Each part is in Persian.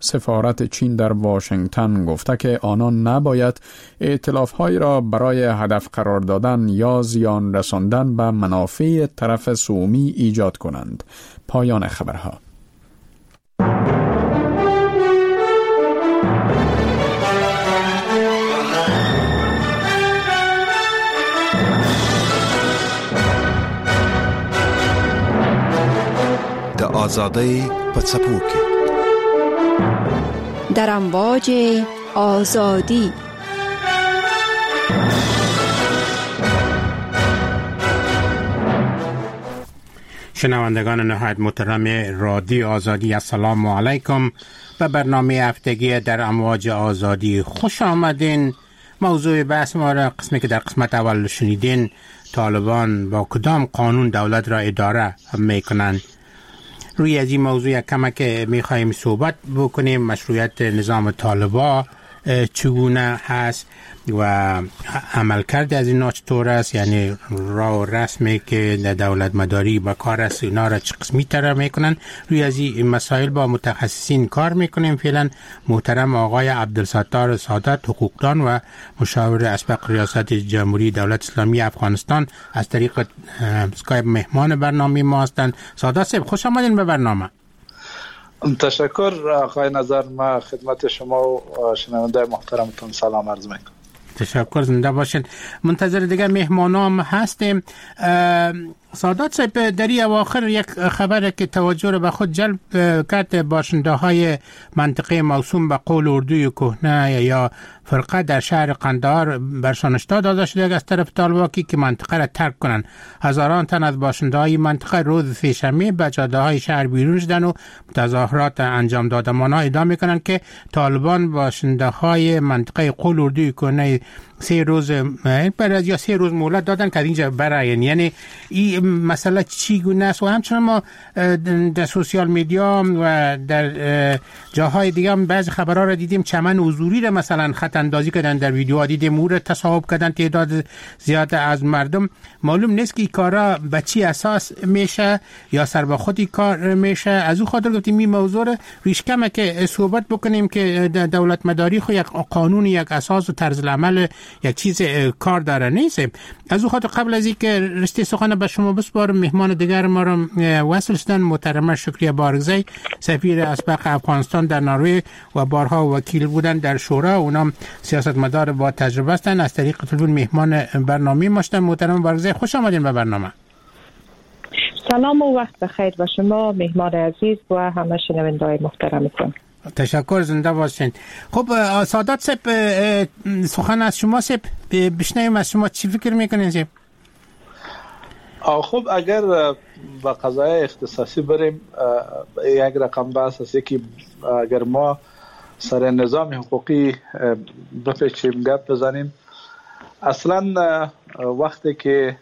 سفارت چین در واشنگتن گفته که آنان نباید ائتلاف‌های را برای هدف قرار دادن یا زیان رساندن به منافع طرف سومی ایجاد کنند. پایان خبرها. آزادی پڅپوکي در امواج آزادی. شنوندگان نهایت محترم رادیو آزادی، السلام علیکم. به برنامه هفتگی در امواج آزادی خوش آمدین. موضوع بحث ما را قسمی که در قسمت اول شنیدین، طالبان با کدام قانون دولت را اداره میکنند. روی از این موضوع کمک میخواییم صحبت بکنیم. مشروعیت نظام طالبان چگونه هست و عملکرد از اینا چطور است، یعنی راه و رسمی که در دولت مداری با کار است اینا را چه قسمی تر میکنن. روی از این مسائل با متخصصین کار میکنیم. فعلا محترم آقای عبدالستار سادات، حقوقدان و مشاور اسبق ریاست جمهوری دولت اسلامی افغانستان، از طریق اسکایپ مهمان برنامه ما هستند. سادات صاحب خوش آمدین به برنامه. تشکر آقای نظر. ما خدمت شما و شنونده محترمتون سلام عرض میکنم. تشکر، زنده باشین. منتظر دیگه مهمانام هستیم. سادات صاحب، در این اواخر یک خبر که توجه را به خود جلب کرد، باشنده های منطقه موسوم به قول اردوی کهنه یا فرقه در شهر قندهار برشان هشدار داده شده از طرف طالبان که منطقه را ترک کنند. هزاران تن از باشنده های منطقه روز سه‌شنبه به جاده های شهر بیرون شدند و تظاهرات انجام دادند. آنها ادعا میکنند که طالبان باشنده های منطقه قول اردوی کهنه 3 روز مهلت دادن که اینجا برآیند. یعنی این مسئله چگونه است؟ و همچنان ما در سوشیال میدیا و در جاهای دیگه هم بعضی خبرها را دیدیم، چمن حضوری را مثلا خط اندازی کردن، در ویدیوها دیدیم او را تصاحب کردن تعداد زیاد از مردم. معلوم نیست که این کارا به چی اساس میشه یا سر به خودی کار میشه. از او خاطر گفتیم این موضوع را ریش کمه که صحبت بکنیم که دولت مداری خو یک قانون، یک اساس و طرز العمل، یک چیز کار داره نیست. از او خاطر قبل از اینکه رشته سخن به شما بسپارم، مهمان دیگر ما را وصل شدن محترمه شکریه بارگزی، سفیر اسبق افغانستان در نروژ و بارها وکیل بودن در شورا. اونم سیاستمدار با تجربه هستند. از طریق تلفن مهمان برنامه ما شدن. محترم بارگزی خوش آمدین به برنامه. سلام و وقت بخیر به شما مهمان عزیز و همه شنونده‌های محترمتون. تشکر، زنده باشین. خب سادات صاحب، سخن از شما صاحب بشنویم. از شما چی فکر میکنین؟ خب اگر با قضایای اختصاصی بریم، یک رقم بحث است که اگر ما سر نظام حقوقی بپیچیم گپ بزنیم، اصلا وقتی که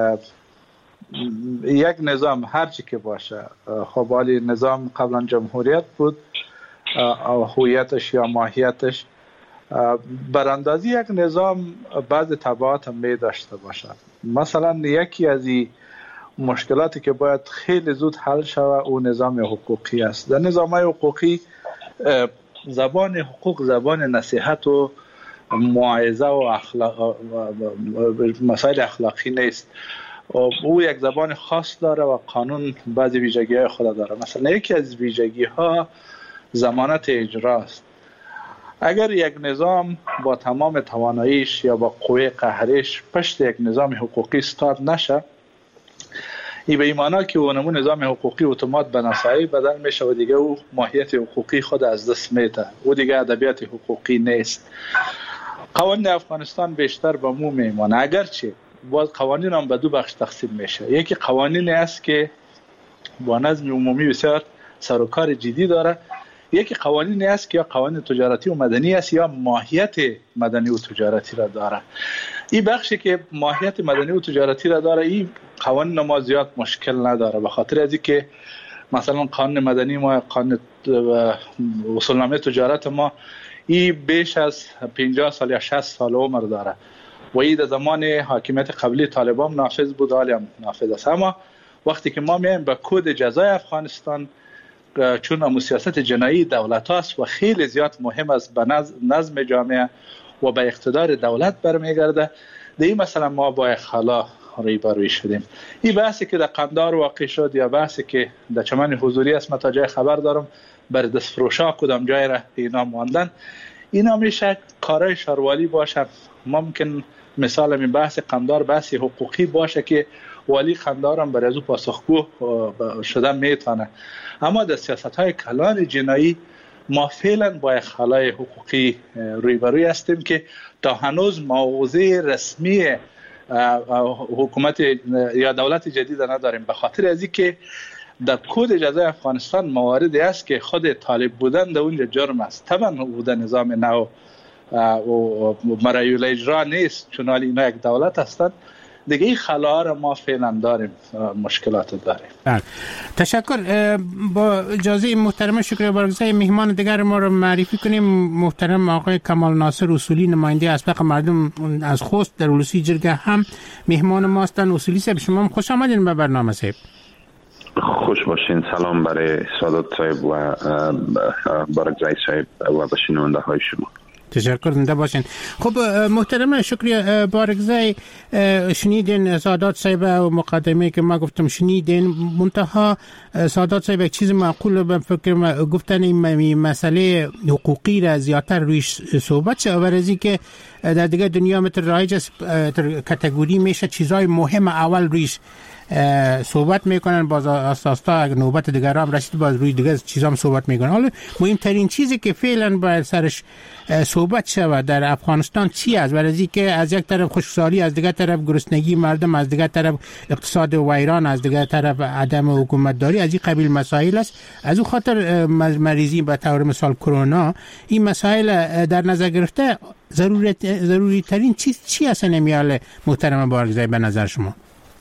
یک نظام هر چی که باشه، خب حالی نظام قبلا جمهوریت بود او هویتش یا ماهیتش، براندازی یک نظام بعض تبعات هم می داشته باشد. مثلا یکی از این مشکلاتی که باید خیلی زود حل شود او نظام حقوقی است. در نظام‌های حقوقی زبان حقوق زبان نصیحت و موعظه و مسائل اخلاقی نیست. او یک زبان خاص داره و قانون بعضی ویژگی‌های خود داره. مثلا یکی از ویژگی‌ها ضمانت اجرا است. اگر یک نظام با تمام تواناییش یا با قوه قهریش پشت یک نظام حقوقی استاد نشه، این به این معنی که اون نظام حقوقی اتومات به نصایی بدل میشه و دیگه او ماهیت حقوقی خود از دست میده، او دیگه ادبیات حقوقی نیست. قوانین افغانستان بیشتر به مو میمانه، اگرچه باز قوانین هم به دو بخش تقسیم میشه. یکی قوانین است که با نظم عمومی بسیار سر و کار جدی داره، یکی قوانین است که یا قوانین تجارتی و مدنی است یا ماهیت مدنی و تجارتی را داره. این بخشی که ماهیت مدنی و تجارتی را داره، این قوانین ما زیاد مشکل نداره، به خاطر از اینکه مثلا قانون مدنی ما، قانون اصولنامه تجارت ما، این بیش از 50 سال یا 60 سال عمر داره و این در زمان حاکمیت قبلی طالبان نافذ بود، حالی هم نافذ است. اما وقتی که ما میایم به کد جزای افغانستان، چون امو سیاست جنایی دولت هاست و خیلی زیاد مهم است به نظم جامعه و به اقتدار دولت برمیگرده. این مثلا ما با خلا روبروی شدیم. این بحثی که در قندار واقع شد یا بحثی که در چمن حضوری است، تا جای خبر دارم بر دستفروشا کدام جای را اینا ماندن، اینا میشه کارهای شاروالی باشه. ممکن مثال این بحث قندار بحث حقوقی باشه که والی قندار هم برای از او پاسخگو شدن میتونه، اما در سیاست های کلان جنایی ما فعلا با خلای حقوقی روبروی هستیم که تا هنوز موضع رسمی حکومت یا دولت جدید نداریم، به خاطر از اینکه در کد جزای افغانستان مواردی است که خود طالب بودن در اونجا جرم است. طبعا بودن نظام نو و مرایل اجرا نیست، چون اینا یک دولت هستند. دیگه این خلاها را ما فعلا داریم، مشکلات داریم. تشکر. با اجازه محترم شکریه بارگزای مهمان دیگر ما رو معرفی کنیم. محترم آقای کمال ناصر اصولی، نماینده اسبق مردم از خوست در اولوسی جرگه هم مهمان ما هستند. اصولی صاحب شما خوش آمدین به برنامه صاحب. خوش باشین. سلام برای سادات صاحب و بارگزای صاحب و به شنونده های شما. تشکر، زنده باشین. خب محترم شکریه بارگزای، شنیدین سادات صاحب و مقدمه که ما گفتم شنیدین، منتها سادات صاحب یک چیز معقول به فکر گفتن این مسئله حقوقی را زیادتر رویش صحبت شد، ورزی که در دیگه دنیا مثل رایج کاتگوری میشه چیزای مهم اول رویش صحبت میکنن، باز اساسا اگر نوبت دیگر هم رسید باز روی دیگه چیزا هم صحبت میکنن. حالا مهمترین چیزی که فعلا باید سرش صحبت شود در افغانستان چی است؟ ورزی که از یک طرف خشکسالی، از دیگر طرف گرسنگی مردم، از دیگر طرف اقتصاد ویران، از دیگر طرف عدم حکومت داری، از این قبیل مسائل است. از اون خاطر مریضی به طور مثال کرونا، این مسائل در نظر گرفته ضروری ترین چیز چی است نمیاله محترم بارگزای به نظر شما؟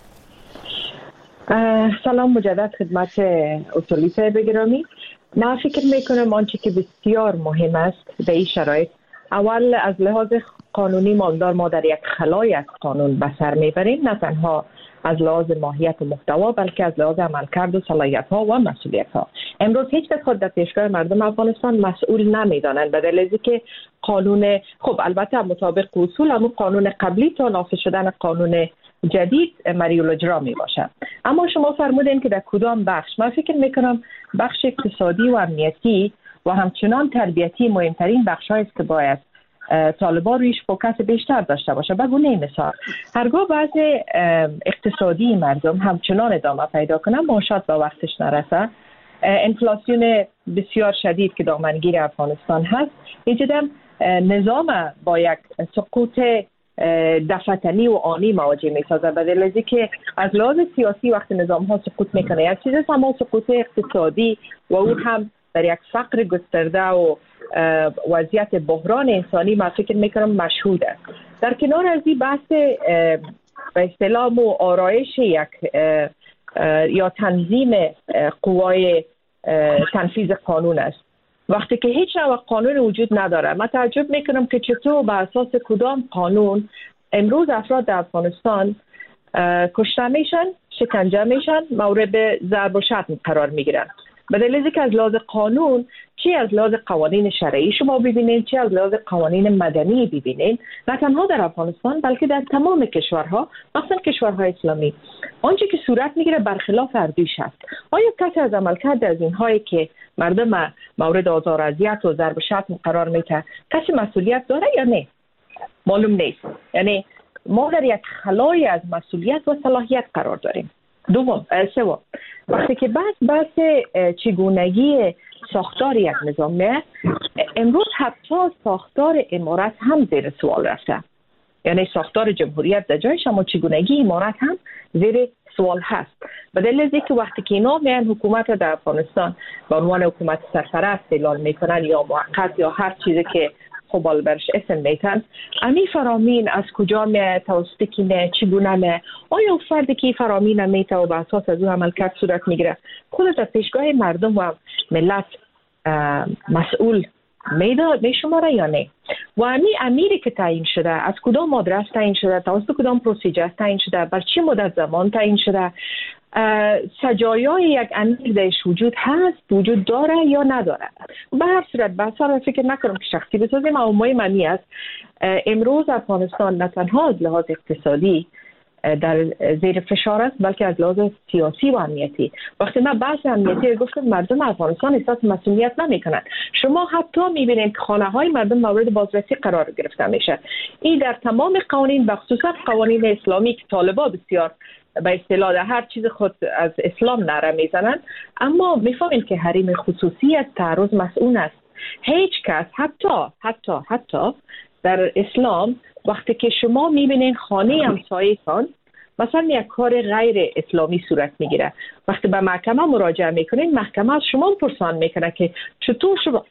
سلام مجدد خدمت اصولی صاحب گرامی. من فکر میکنم آنچه که بسیار مهم است در این شرایط، اول از لحاظ قانونی مالدار ما در یک خلای از قانون به سر میبریم، نه تنها از لحاظ ماهیت و محتوا بلکه از لحاظ عملکرد و صلاحیت ها و مسئولیت ها. امروز هیچ کس خود در پیشگاه مردم افغانستان مسئول نمیدانند، بدل از اینکه قانون، خب البته مطابق اصول، اما قانون قبلی تا نافذ شدن قانون جدید مریول اجرا می باشد. اما شما فرمودین که در کدام بخش؟ من فکر میکنم بخش اقتصادی و امنیتی و همچنان تربیتی مهمترین بخش هایی است که باید طالبان رویش فوکس بیشتر داشته باشه. به گونه مثال هرگاه بعض اقتصادی مردم همچنان ادامه پیدا کنه، معاشات به وقتش نرسه، انفلاسیون بسیار شدید که دامنگیر افغانستان هست، ایجادم نظام با یک سقوط دفتنی و آنی مواجه می سازه. بدل از که از لحاظ سیاسی وقتی نظام ها سقوط میکنه یک چیز است، اما سقوط اقتصادی و اون هم در یک فقر گسترده و وضعیت بحران انسانی من فکر میکنم مشهوده. در کنار از این بحث به اصطلاح و آرایش یک یا تنظیم قوای تنفیذ قانون است. وقتی که هیچ نوع قانون وجود نداره، من تعجب میکنم که چطور به اساس کدام قانون امروز افراد در افغانستان کشته میشن، شکنجه میشن، مورد ضرب و شتم قرار میگیرن. بدل از اینکه از لحاظ قانون، چی از لحاظ قوانین شرعی شما ببینین، چی از لحاظ قوانین مدنی ببینین، نه تنها در افغانستان بلکه در تمام کشورها، مثلا کشورهای اسلامی، آنچه که صورت میگیره برخلاف اردوش است. آیا کسی از عملکرد از اینهایی که مردم مورد آزار و اذیت و ضرب و شتم قرار میده کسی مسئولیت داره یا نه؟ معلوم نیست. یعنی ما در یک خلای از مسئولیت و صلاحیت قرار داریم. سوم، وقتی که بحث چگونگی ساختار یک نظامه، امروز حتی ساختار امارت هم زیر سوال رفته. یعنی ساختار جمهوریت در جایش، اما چگونگی امارت هم زیر سوال هست. بدل از اینکه وقتی که اینا میان حکومت در افغانستان به عنوان حکومت سرپرست اعلان میکنن یا موقت یا هر چیزی که خب برش اسم میتن، امی فرامین از کجا میاد، توسط کی میاد، چگونه میاد، آیا فردی که فرامین میته و به اساس از اون عملکرد صورت میگیره خود در پیشگاه مردم و ملت مسئول میشماره یا نه؟ و امیری که تعیین شده از کدام آدرس تعیین شده، توسط کدام پروسیجر تعیین شده، بر چه مدت زمان تعیین شده، سجایای یک امیر درش وجود داره یا نداره. به هر صورت بحثا فکر نکنم که شخصی بسازیم، اما مهمی است امروز افغانستان نه تنها از لحاظ اقتصادی در زیر فشار است، بلکه از لحاظ سیاسی و امنیتی. وقتی من بحث امنیتی گفتم، مردم افغانستان احساس مسئولیت نمیکنند. شما حتی میبینید که خانه های مردم مورد بازرسی قرار گرفته میشه. این در تمام قوانین، بخصوصا قوانین اسلامی که طالبا بسیار به اصطلاح هر چیز خود از اسلام نره میزنن، اما میفهمید که حریم خصوصی از تعرض مسئول است. هیچ کس حتی در اسلام وقتی که شما میبینین خانه همسایه‌تان مثلا یک کار غیر اسلامی صورت میگیره، وقتی به محکمه مراجعه میکنین، محکمه از شما پرسان میکنه که چطور شما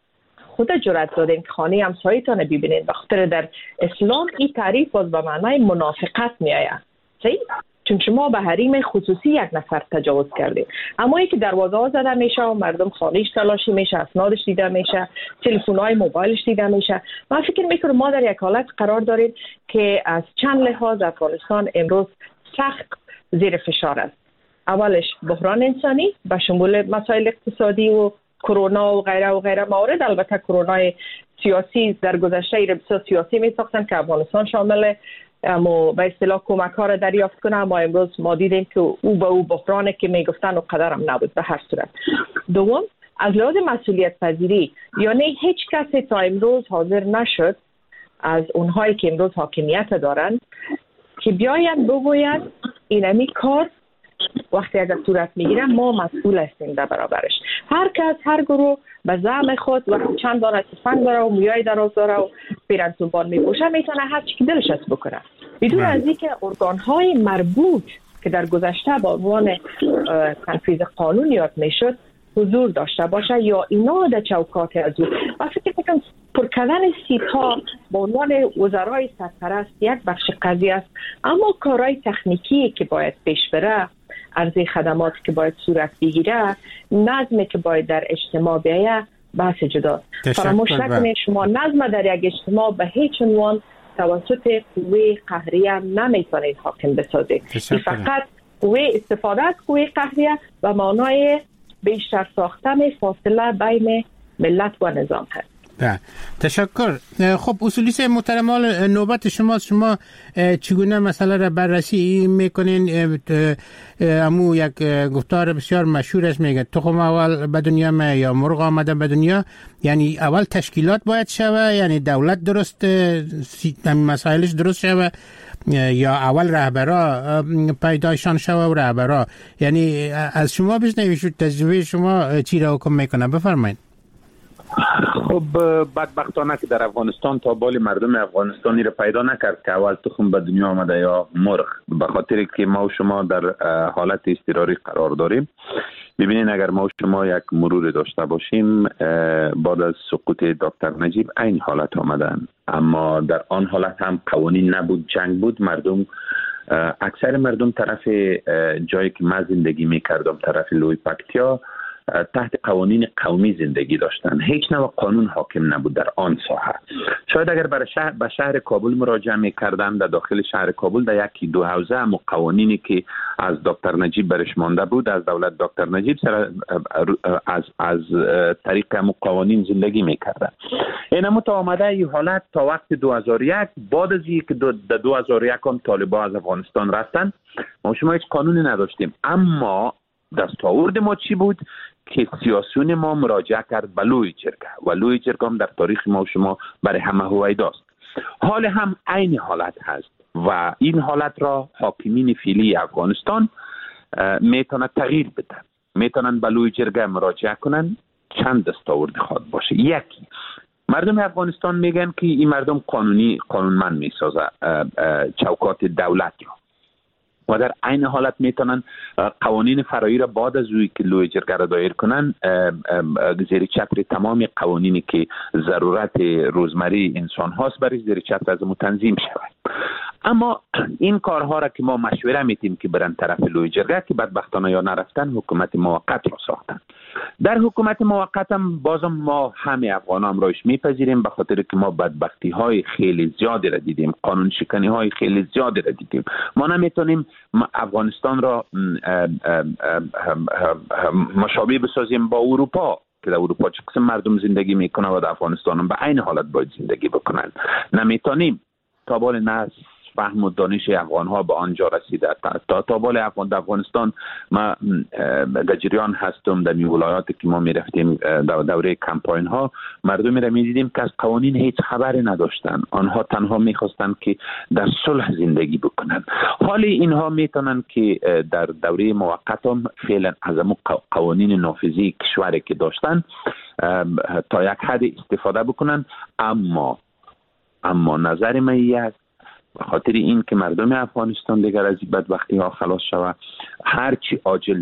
خود جرأت دادین که خانه همسایه‌تان ببینین. بخاطر در اسلام این تعریف باز به معنای منافقت میآید، صحیح؟ چون شما به حریم خصوصی یک نفر تجاوز کردید. اما اینکه دروازه ها زده میشه و مردم خانه‌اش تلاشی میشه، اسنادش دیده میشه، تلفن‌های موبایلش دیده میشه، من فکر میکنم ما در یک حالت قرار داریم که از چند لحاظ افغانستان امروز سخت زیر فشار است. اولش بحران انسانی به شمول مسائل اقتصادی و کرونا و غیره موارد. البته کرونا سیاسی در گذشته بسیار سیاسی می‌ساختن که افغانستان شامل اما به اصطلاح کمک ها را دریافت کنه، اما امروز ما دیدیم که او به او بحرانی که میگفتن و قدرم نبود. به هر صورت دوم، از لحاظ مسئولیت پذیری، یعنی هیچ کسی تا امروز حاضر نشد از اونهایی که امروز حاکمیت دارن که بیاین بگوین اینمی کار وقتی اگر صورت میگیره ما مسئول هستیم در برابرش. هر کس، هر گروه به زعم خود وقتی چند دانه تفنگ داره و مویای دراز داره و پیرنسوبان میپوشه میتونه هر چی که دلش است بکنه، بدون از اینکه ارگان‌های مربوط که در گذشته با عنوان تنفیذ قانون یاد میشد حضور داشته باشه یا اینا در چوکات از او. و فکر میکنم پر کردن سیت‌ها با عنوان وزرای سرپرست یک بخش قضیه است، اما کارهای تکنیکی که باید پیش بره، عرضه خدماتی که باید صورت بگیره، نظمی که باید در اجتماع بیایه بحث جداست. فراموش نکنید شما نظم در یک اجتماع به هیچ عنوان توسط قوه قهریه نمیتونید حاکم بسازید. فقط قوه استفاده از قوه قهریه و معنای بیشتر ساختن فاصله بین ملت و نظام هست. تشکر. خب اصولیست محترم، نوبت شماست. شما چگونه مسئله را بررسی میکنین؟ امو یک گفتار بسیار مشهور است، میگه تخم اول به دنیا می یا مرغ آمده به دنیا. یعنی اول تشکیلات باید شوه، یعنی دولت درست مسائلش درست شوه، یا اول رهبرا پیدایشان شوه و رهبرا. یعنی از شما بشنویم تجربه شما چی را حکم میکنه، بفرمایید. خب بدبختانه که در افغانستان تا بال مردم افغانستانی را پیدا نکرد که اول تخم به دنیا آمده یا مرغ، به خاطر که ما و شما در حالت اضطراری قرار داریم. ببینین اگر ما و شما یک مرور داشته باشیم، بعد از سقوط دکتر نجیب این حالت آمدن، اما در آن حالت هم قوانین نبود، جنگ بود. مردم، اکثر مردم طرف جایی که من زندگی میکردم، طرف لوی پکتیا، تحت قوانین قومی زندگی داشتن. هیچ نوع قانون حاکم نبود در آن ساحه. شاید اگر به شهر کابل مراجعه میکردن، در داخل شهر کابل در یکی دو حوزه هم قوانینی که از دکتر نجیب برش مانده بود، از دولت دکتر نجیب از طریق هم قوانین زندگی میکردن. این هم تا آمده این حالت تا وقت 2001. بعد از اینکه در 2001 هم طالبان از افغانستان رفتن، ما شما هیچ قانونی نداشتیم. اما دستاورد ما چی بود؟ که سیاسیون ما مراجعه کرد به لوی جرگه و لوی جرگه هم در تاریخ ما و شما برای همه هویداست. حال هم عین حالت هست و این حالت را حاکمین فعلی افغانستان میتونه تغییر بدن، میتونن به لوی جرگه مراجعه کنن. چند دستاورد خواد باشه. یکی، مردم افغانستان میگن که این مردم قانونمند میسازه چوکات دولت را و در عین حالت میتونن قوانین فرعی را بعد از اوی که لوی جرگه را دایر کنن زیر چتر تمام قوانینی که ضرورت روزمره انسان هاست برای زیر چتر از تنظیم شود. اما این کارها را که ما مشوره میتیم که برن طرف لوی جرگه، که بدبختانه یا نرفتن، حکومت موقت را ساختن. در حکومت موقت هم بازم ما همه افغان هم رایش میپذیریم، به خاطر که ما بدبختی های خیلی زیادی را دیدیم، قانون شکنی های خیلی زیادی را دیدیم. ما نمیتونیم افغانستان را مشابه بسازیم با اروپا که در اروپا چه قسم مردم زندگی میکنه و در افغانستان هم به عین حالت باید زندگی بکنن. نمیتونیم. تا بال نه فهم و دانش افغان ها به آنجا رسیده. تا بال افغانستان ما در جریان هستم، در می ولایاتی که ما می رفتیم در دوره کمپاین ها مردمی را می دیدیم که از قوانین هیچ خبری نداشتن. آنها تنها می خواستند که در صلح زندگی بکنن. حالی اینها میتونن که در دوره موقت هم فعلا از قوانین نافذی کشوری که داشتن تا یک حد استفاده بکنن. اما نظر من است به خاطر این که مردم افغانستان دیگر از این بدبختی ها خلاص شود، هرچی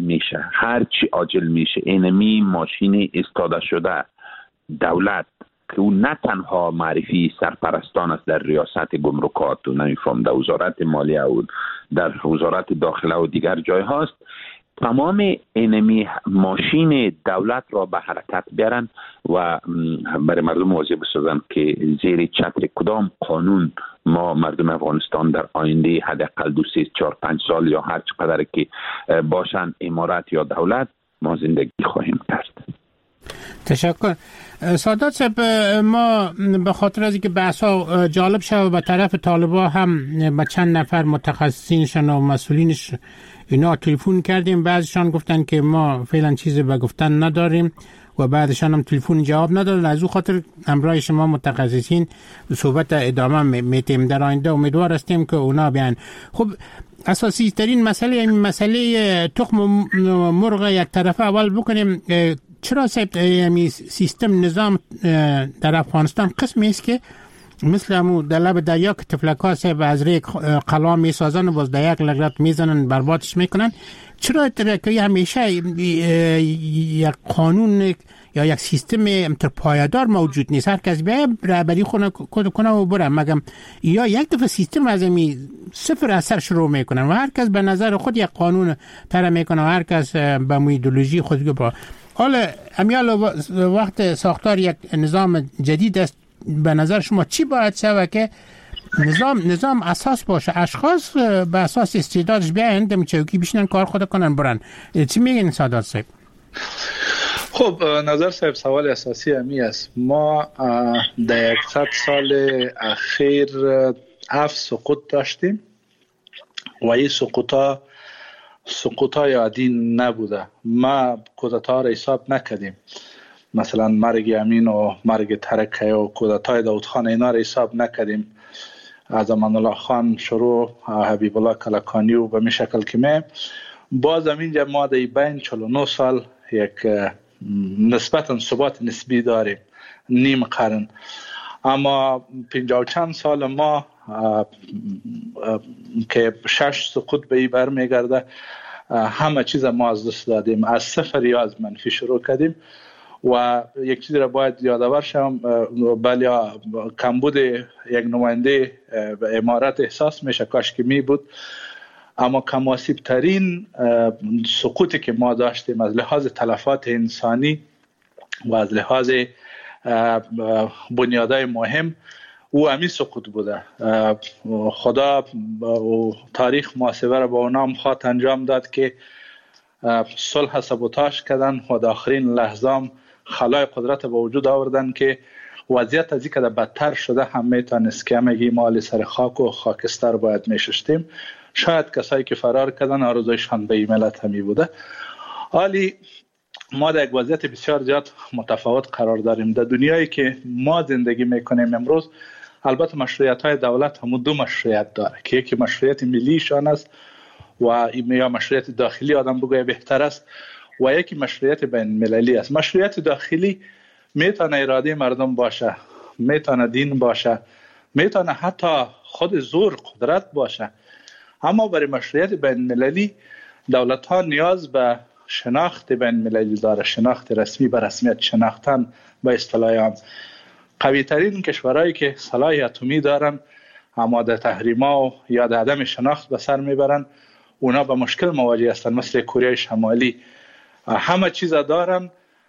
عاجل میشه اینمی ماشین استاده شده دولت که اون نه تنها معرفی سرپرستان است در ریاست گمرکات و نمیفهم در وزارت مالیه و در وزارت داخله و دیگر جای هاست، تمام اینمی ماشین دولت را به حرکت بیارن و برای مردم واضح بسازن که زیر چتر کدام قانون ما مردم افغانستان در آینده حداقل 2 3 4 5 سال یا هر چقدر که باشن امارت یا دولت ما زندگی خواهیم کرد. تشکر. سادات صاحب، ما به خاطر از اینکه بحثا جالب شد به طرف طالبا هم با چند نفر متخصصینشون و مسئولینش اینا تلفن کردیم، بعضیشان گفتن که ما فعلا چیزی به گفتن نداریم و بعدشان هم تلفن جواب ندادن. از او خاطر همراه شما متخصصین صحبت ادامه میتیم. در آینده امیدوار هستیم که اونا بیان. خب اساسی ترین مسئله تخم مرغ یک طرفه اول بکنیم. چرا سیستم نظام در افغانستان قسمی است که مثل همون در لب دریا که تفلک‌ها از ریک قلا میسازن و باز در یک لگرت میزنن بربادش میکنن؟ چرا که همیشه یک قانون یا یک سیستم پایدار موجود نیست؟ هر کس بیایه رهبری کنه و بره، مگم یا یک دفعه سیستم از این صفر اثر شروع میکنن و هر کس به نظر خود یک قانون طرح میکنه و هر کس به ایدئولوژی خود با. حالا امیال وقت ساختار یک نظام جدید است، به نظر شما چی باید شود که نظام اساس باشه، اشخاص به اساس استعدادش بیاین دم چوکی بشینن کار خود کنن برن؟ چی میگین سادات صاحب؟ خب نظر صاحب سوال اساسی همی است. ما در 100 سال اخیر 7 سقوط داشتیم و این سقوطای عادی نبوده. ما کودتا را حساب نکردیم، مثلا مرگ امین و مرگ ترکیه و کودتای داود خان اینا را حساب نکردیم. از امان الله خان شروع حبیب الله کلکانی و به می شکل که می باز اینجا ما در بین 49 سال یک نسبتا ثبات نسبی داریم، نیم قرن. اما 50 چند سال ما که 6 سقوط به این بر میگرده، همه چیز ما از دست دادیم، از صفر یا از منفی شروع کردیم. و یک چیزی را باید یادآور شم، بله کمبود یک نماینده امارت احساس میشه، کاش که می بود. اما کماسیب ترین سقوطی که ما داشتیم از لحاظ تلفات انسانی و از لحاظ بنیادهای مهم او همین سقوط بوده. خدا و تاریخ محاسبه را با اونام خواهد انجام داد که صلح سبوتاژ کردن و در آخرین لحظه خلای قدرت به وجود آوردن که وضعیت از این که بدتر شده هم میتونست که همگی مال سر خاک و خاکستر باید میشستیم. شاید کسایی که فرار کردن آرزویشان به این ملت همی بوده. حالی ما در یک وضعیت بسیار زیاد متفاوت قرار داریم. در دنیایی که ما زندگی میکنیم امروز، البته مشروعیت های دولت هم 2 مشروعیت داره که یکی مشروعیت ملیشان است و یا مشروعیت داخلی آدم بگویه بهتر است و یکی مشروعیت بین المللی است. مشروعیت داخلی میتونه اراده مردم باشه، میتونه دین باشه، میتونه حتی خود زور قدرت باشه. اما برای مشروعیت بین المللی دولت ها نیاز به شناخت بین المللی داره، شناخت رسمی به رسمیت شناختن. به اصطلاح هم قوی ترین کشورهایی که سلاح اتمی دارن اما در تحریما و یا در عدم شناخت به سر میبرن، اونا با مشکل مواجه هستن. مثل کره شمالی همه چیز دارن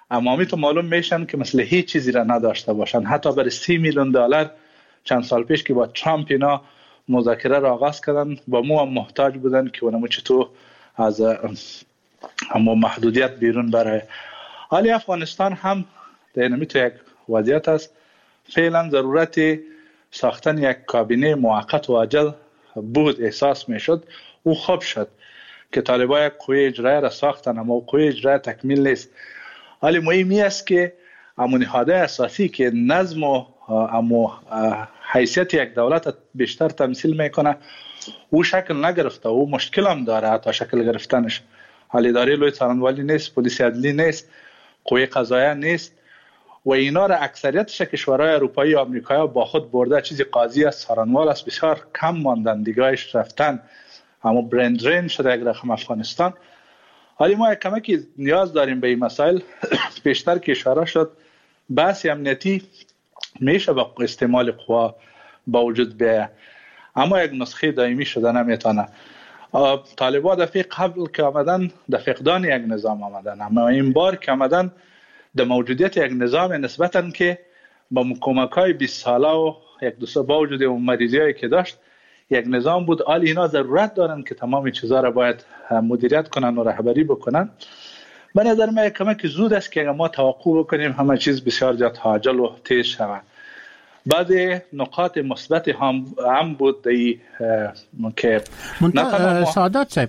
امامی تو معلوم میشن که مثل هیچ چیزی را نداشته باشن. حتی برای 30 میلیون دلار چند سال پیش که با ترامپ اینا مذاکره را آغاز کردن با مو هم محتاج بودن که اونمو چطور از همو محدودیت بیرون بره. حالی افغانستان هم در اینمی تو یک وضعیت است فعلا ضرورت ساختن یک کابینه موقت و عاجل بود احساس میشد. او خوب شد که طالبان یک قوه اجرایی را ساختن اما قوه اجرایی تکمیل نیست. حالی مهمی است که امو نهادهای اساسی که نظم و امو حیثیت یک دولت بیشتر تمثیل میکنه او شکل نگرفته، او مشکل هم داره حتی شکل گرفتنش. حالی اداره لوی څارنوالي نیست، پلیس عدلی نیست، قوه قضاییه نیست و اینا را اکثریتش کشورهای اروپایی و آمریکایی با خود برده. چیزی قاضی است، څارنوال است، بسیار کم ماندن، دیگه‌اش رفتن، اما برند درین شده یک رقم افغانستان. حالی ما یک کمکی نیاز داریم به این مسائل. بیشتر که اشاره شد بحث امنیتی میشه با استعمال قوا با وجود بیه، اما یک نسخه دائمی شده نمیتونه. طالبان دفعه قبل که آمدن در فقدان یک نظام آمدن، اما این بار که آمدن در موجودیت یک نظام نسبتاً که با کمک‌های 20 ساله و یک دو سال با وجود اون مریضی‌هایی که داشت یک نظام بود. حالی اینا ضرورت دارن که تمام چیزا را باید مدیریت کنن و رهبری بکنن. به نظر من کمک زود است که ما توقع بکنیم همه چیز بسیار زیاد عاجل و تیز شود. بعض نقاط مثبت هم بود که سعادت صاحب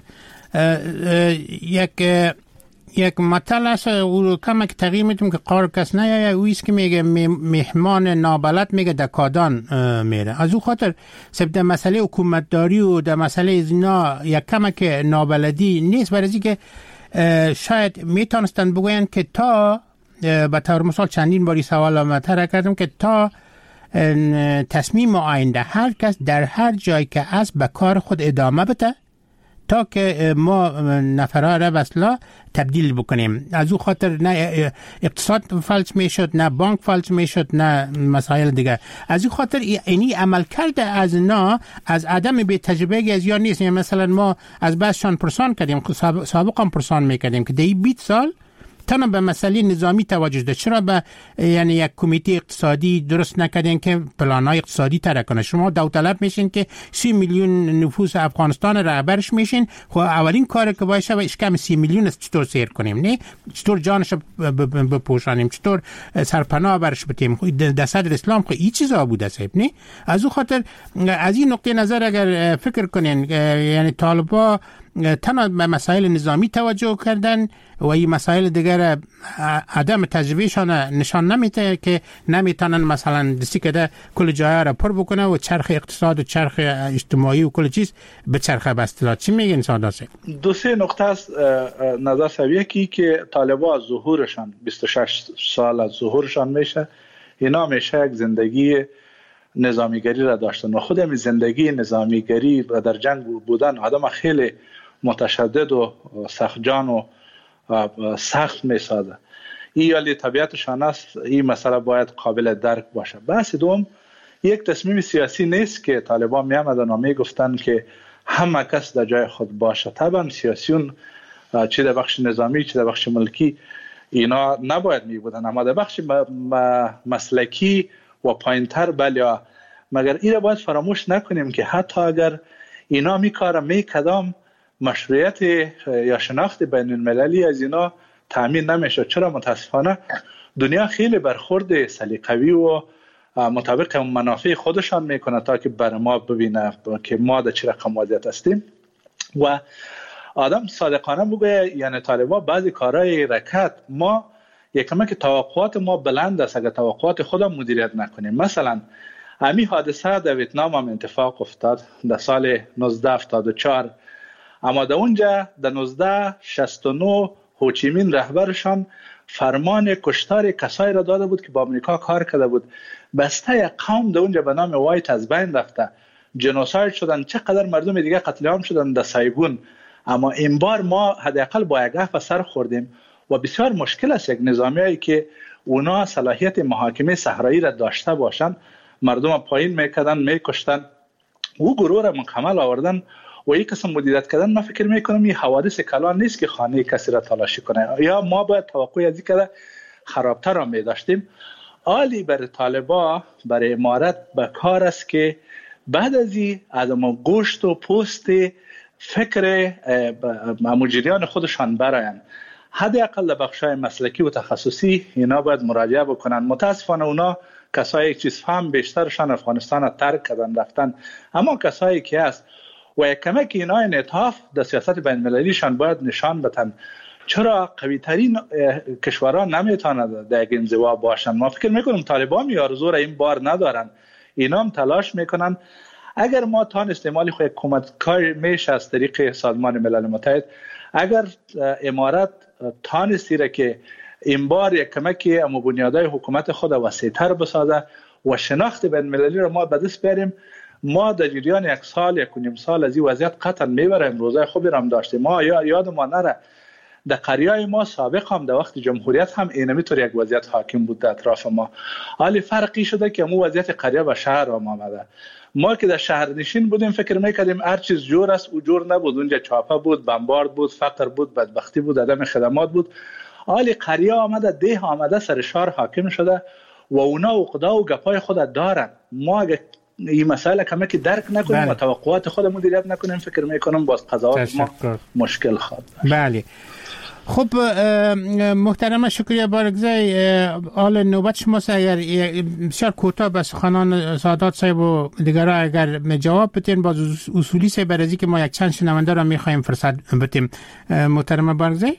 یک مطلب است او کمک تغییر میتونم که قار کس نه اویست که میگه مهمان نابلد میگه دکادان میره. از او خاطر سب در مسئله حکومتداری و در مسئله اینا یک کمک نابلدی نیست، برای اینکه شاید میتونستن بگوین که تا به طور مثال چندین باری سوال مطرح کردم که تا تصمیم آینده هر کس در هر جایی که است به کار خود ادامه بده تا که ما نفرها را بسلا تبدیل بکنیم. از او خاطر نه اقتصاد فلج میشد، نه بانک فلج میشد، نه مسائل دیگه. از او خاطر اینی عمل کرده از نا از عدم به تجربه از یا نیست. یعنی مثلا ما از بسشان پرسان کردیم، سابقا هم پرسان میکردیم که دی 20 سال تنها به مسئله نظامی توجه داشت. چرا به یعنی یک کمیته اقتصادی درست نکردین که پلان‌های اقتصادی طرح کنه؟ شما داوطلب میشین که 30 میلیون نفوس افغانستان رهبرش میشین، خب اولین کاری که باشه اشکام 30 میلیون است چطور سیر کنیم، نه چطور جانش بپوشانیم، چطور سرپناه برش بدیم. در صدر اسلام خب این چیزا بوده صاحب، نه؟ از اون خاطر از این نقطه نظر اگر فکر کنین یعنی طالبا تنها به مسائل نظامی توجه کردن و این مسائل دیگر عدم تجربهشان نشان نمیده که نمیتونن مثلا دستی که کل جاها را پر بکنه و چرخ اقتصاد و چرخ اجتماعی و کل چیز به چرخه بستلا. چی میگین ساداسه؟ دو سه نقطه است نظر سویه که طالبان از ظهورشان 26 سال از ظهورشان میشه اینا میشه یک زندگی نظامیگری را داشتن و خود همین زندگی نظامیگری و در جنگ بودن آدم خیلی متشدد و سختجان و سخت میسازه. این یالی طبیعتشان است، این مسئله باید قابل درک باشه. بحث دوم یک تصمیم سیاسی نیست که طالبان می آمدن و می گفتن که همه کس در جای خود باشه. طبعا سیاسیون چه در بخش نظامی چه در بخش ملکی اینا نباید می بودن، اما در بخش مسلکی و پایینتر بله، مگر این را باید فراموش نکنیم که حتی اگر اینا می کارم می کدام مشروعیت یا شناخت بین المللی از اینا تامین نمیشه. چرا؟ متاسفانه دنیا خیلی برخورد سلیقه‌ای و مطابق منافع خودشان میکنه تا که بر ما ببینه که ما در چه رقم وضعیت هستیم. و آدم صادقانه بگه یعنی طالبان بعضی کارهای رکت ما یکم که توقعات ما بلند است، اگر توقعات خودم مدیریت نکنیم. مثلا همین حادثه در ویتنام هم اتفاق افتاد در سال 1974، اما در اونجا در 1969 هوچیمین رهبرشان فرمان کشتار کسایی را داده بود که با امریکا کار کرده بود. بسته یک قوم در اونجا به نام وایت از بین رفته، جنوساید شدن، چقدر مردم دیگه قتل عام شدن در سایگون. اما این بار ما حداقل با یک گفت سر خوردیم و بسیار مشکل است یک نظامیایی که اونا صلاحیت محاکمه صحرایی را داشته باشن مردم پایین میکردن میکشتن. او گروه را مکمل آوردن و یک قسم مدیریت کردن. من فکر میکنم این حوادث کلان نیست که خانه کسی را تلاشی کنه. یا ما باید توقع از این کرده خرابتر هم می داشتیم. عالی برای طالبا، برای امارت به کار است که بعد از این آدم گوشت و پوست فکر مجریان خودشان براین، حداقل بخشای مسلکی و تخصصی اینا باید مراجعه بکنن. متاسفانه اونا کسایی یک چیز فهم بیشترشان افغانستان ترک کردن رفتن، اما کسایی که است و یک کمک اینا انعطاف در سیاست بین المللیشان باید نشان بدن. چرا قوی ترین کشورها نمیتونند در یک انزوا باشن؟ ما فکر میکنم طالبان یارزو را این بار ندارن، اینا هم تلاش میکنن. اگر ما تان استعمال خود کمک‌کار میشه از طریق سازمان ملل متحد، اگر امارت تانستی را که این بار یک کمکی اما بنیادهای حکومت خود وسیع‌تر بسازه و شناخت بین المللی را ما به دست بیاریم، ما در جریان یک سال یک و نیم سال از این وضعیت قطعا میبریم. روزای خوبی را هم داشتیم. ما یاد ما نره در قریای ما سابق هم در وقت جمهوریت هم اینمیطور یک وضعیت حاکم بود در اطراف ما. حالی فرقی شده که مو وضعیت قریه به شهر هم آمده. ما که در شهر نشین بودیم فکر میکردیم هر چیز جور است، او جور نبود. اونجا چاپه بود، بمبارد بود، فقر بود، بدبختی بود، عدم خدمات بود. حالی قریه آمده، ده آمده، سر شهر حاکم شده و اونا عقدا و گپای خود دارن. ما اگه این مسئله کمی که درک نکنیم و توقعات خودمون مدیریت نکنیم، فکر میکنم باز قضاوت ما مشکل خواهد. بله. خب محترم شکریه بارگزی، آل نوبت شماست. اگر بسیار کوتاه به سخنان سادات صاحب و دیگرها اگر جواب بتین، باز اصولی سه برازی که ما یک چند شنونده را میخوایم فرصت بتیم. محترم بارگزی،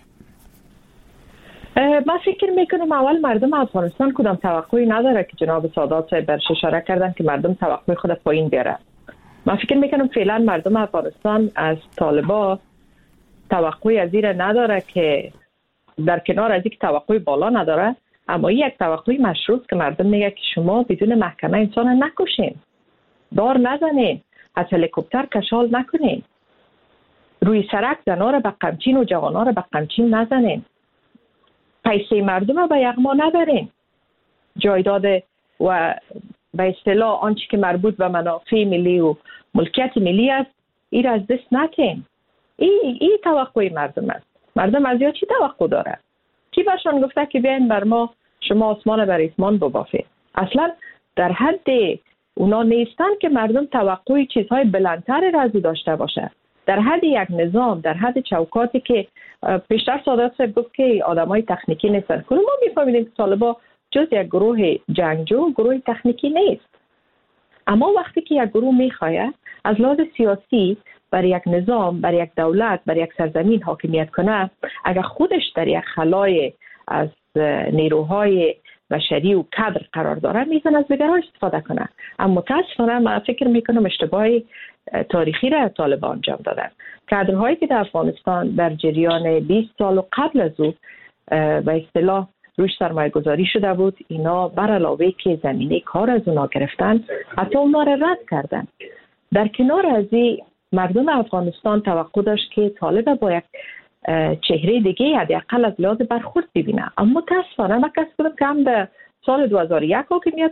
من فکر میکنم اول مردم افغانستان کدام توقعی نداره که جناب سادات صاحب برش اشاره کردن که مردم توقع خود پایین بیاره. من فکر میکنم فعلا مردم افغانستان از طالبا توقعی از این نداره، که در کنار از اینکه توقعی بالا نداره، اما یک توقعی مشروط که مردم میگه که شما بدون محکمه انسان نکشین، دار نزنین، از هلیکوپتر کشال نکنین، روی سرک زنا را به قمچین و جوانا را به قمچین نزنین، پیسه مردم را به یغما نبرین، جایداد و به اصطلاح آنچه که مربوط به منافع ملی و ملکیت ملی است این از دست نتین. این توقع مردم است. مردم از یا چی توقع داره؟ کی بهشون گفته که بیاین بر ما شما آسمان بر اسمان ببافید؟ اصلا در حد اونا نیستن که مردم توقع چیزهای بلندتر را از داشته باشه. در حد یک نظام، در حد چوکاتی که پیشتر سادات صاحب گفت که آدمای تکنیکی نیستن، کل ما میفهمیدیم که طالبا جز یک گروه جنگجو گروه تکنیکی نیست. اما وقتی که یک گروه میخواه از لحاظ سیاسی بر یک نظام، بر یک دولت، بر یک سرزمین حاکمیت کنه، اگر خودش در یک خلای از نیروهای بشری و کادر قرار داره، میتونه از دیگران استفاده کنه. اما متاسفانه من فکر میکنم اشتباه تاریخی را طالبان انجام دادن. کادرهایی که در افغانستان در جریان 20 سال و قبل از او به اصطلاح روش سرمایه گذاری شده بود، اینا بر علاوه که زمینه کار از اونا گرفتن، حتی اونا را رد کردن. در کنار از این مردم افغانستان توقع داشت که طالب با یک چهره دیگه حداقل از لحاظ برخورد ببینه. اما متاسفانه من کس کنم که هم در سال 2001 حاکمیت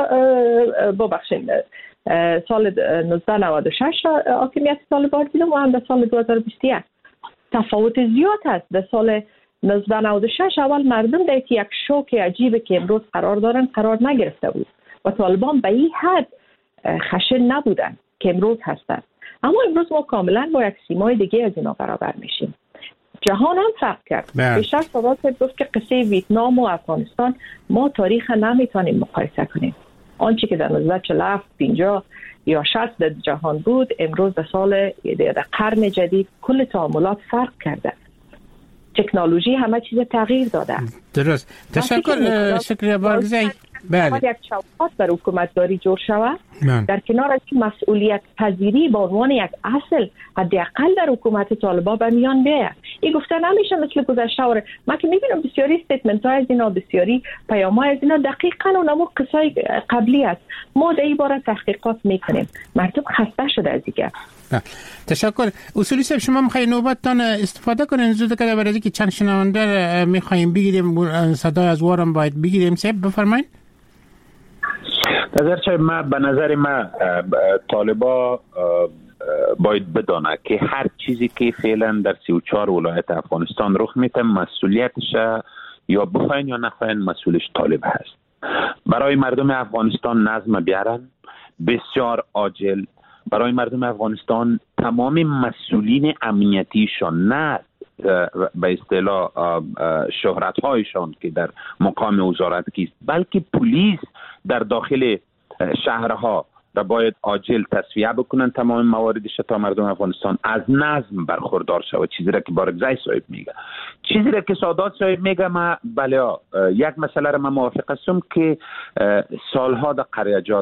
سال 1996 حاکمیت طالبان دیدم و هم در سال 2021 تفاوت زیاد هست. در سال 1996 اول مردم در یک شوک عجیبه که امروز قرار دارن قرار نگرفته بود و طالبان به این حد خشن نبودن که امروز هستن. اما امروز ما کاملا با یک سیمای دیگه از اینا برابر میشیم. جهان هم فرق کرد. بیشتر سادات گفت که قصه ویتنام و افغانستان ما تاریخ نمیتونیم مقایسه کنیم. آنچه که در 1947 50 یا 60 در جهان بود، امروز در قرن جدید کل تعاملات فرق کرده. تکنولوژی همه چیز تغییر داده. درست. تشکر شکریه بارگزی. بله. یک چوکات بر حکومتداری جور شود. در کنار از مسئولیت پذیری به عنوان یک اصل حداقل در حکومت طالبان به میان بیاید. این گفته نمیشه مثل گذشته. من که میبینم بسیاری استیتمنت های از اینا، بسیاری پیام های از اینا دقیقاً اونمو قصای قبلی است. ما در این باره تحقیقات میکنیم. مردم خسته شده از دیگه. تشکر. اصولی صاحب شما میخواین نوبتتان استفاده کنین زود که برای که چند شنونده میخوایم بگیریم، صدای از وارم باید بگیریم. صاحب بفرمایید. به نظر من طالبا باید بدانه که هر چیزی که فعلا در 34 ولایت افغانستان رخ میده مسئولیتش یا بخواین یا نخواین مسئولش طالب هست. برای مردم افغانستان نظم بیارن بسیار عاجل. برای مردم افغانستان تمام مسئولین امنیتیشان، نه به اصطلاح شهرت هایشان که در مقام وزارت کیست، بلکه پلیس در داخل شهرها را باید عاجل تصفیه بکنن تمام مواردش تا مردم افغانستان از نظم برخوردار شود. چیزی را که بارگزای صاحب میگه، چیزی را که سادات صاحب میگه، ما بله یک مسئله را من موافق هستم که سالها در قریجات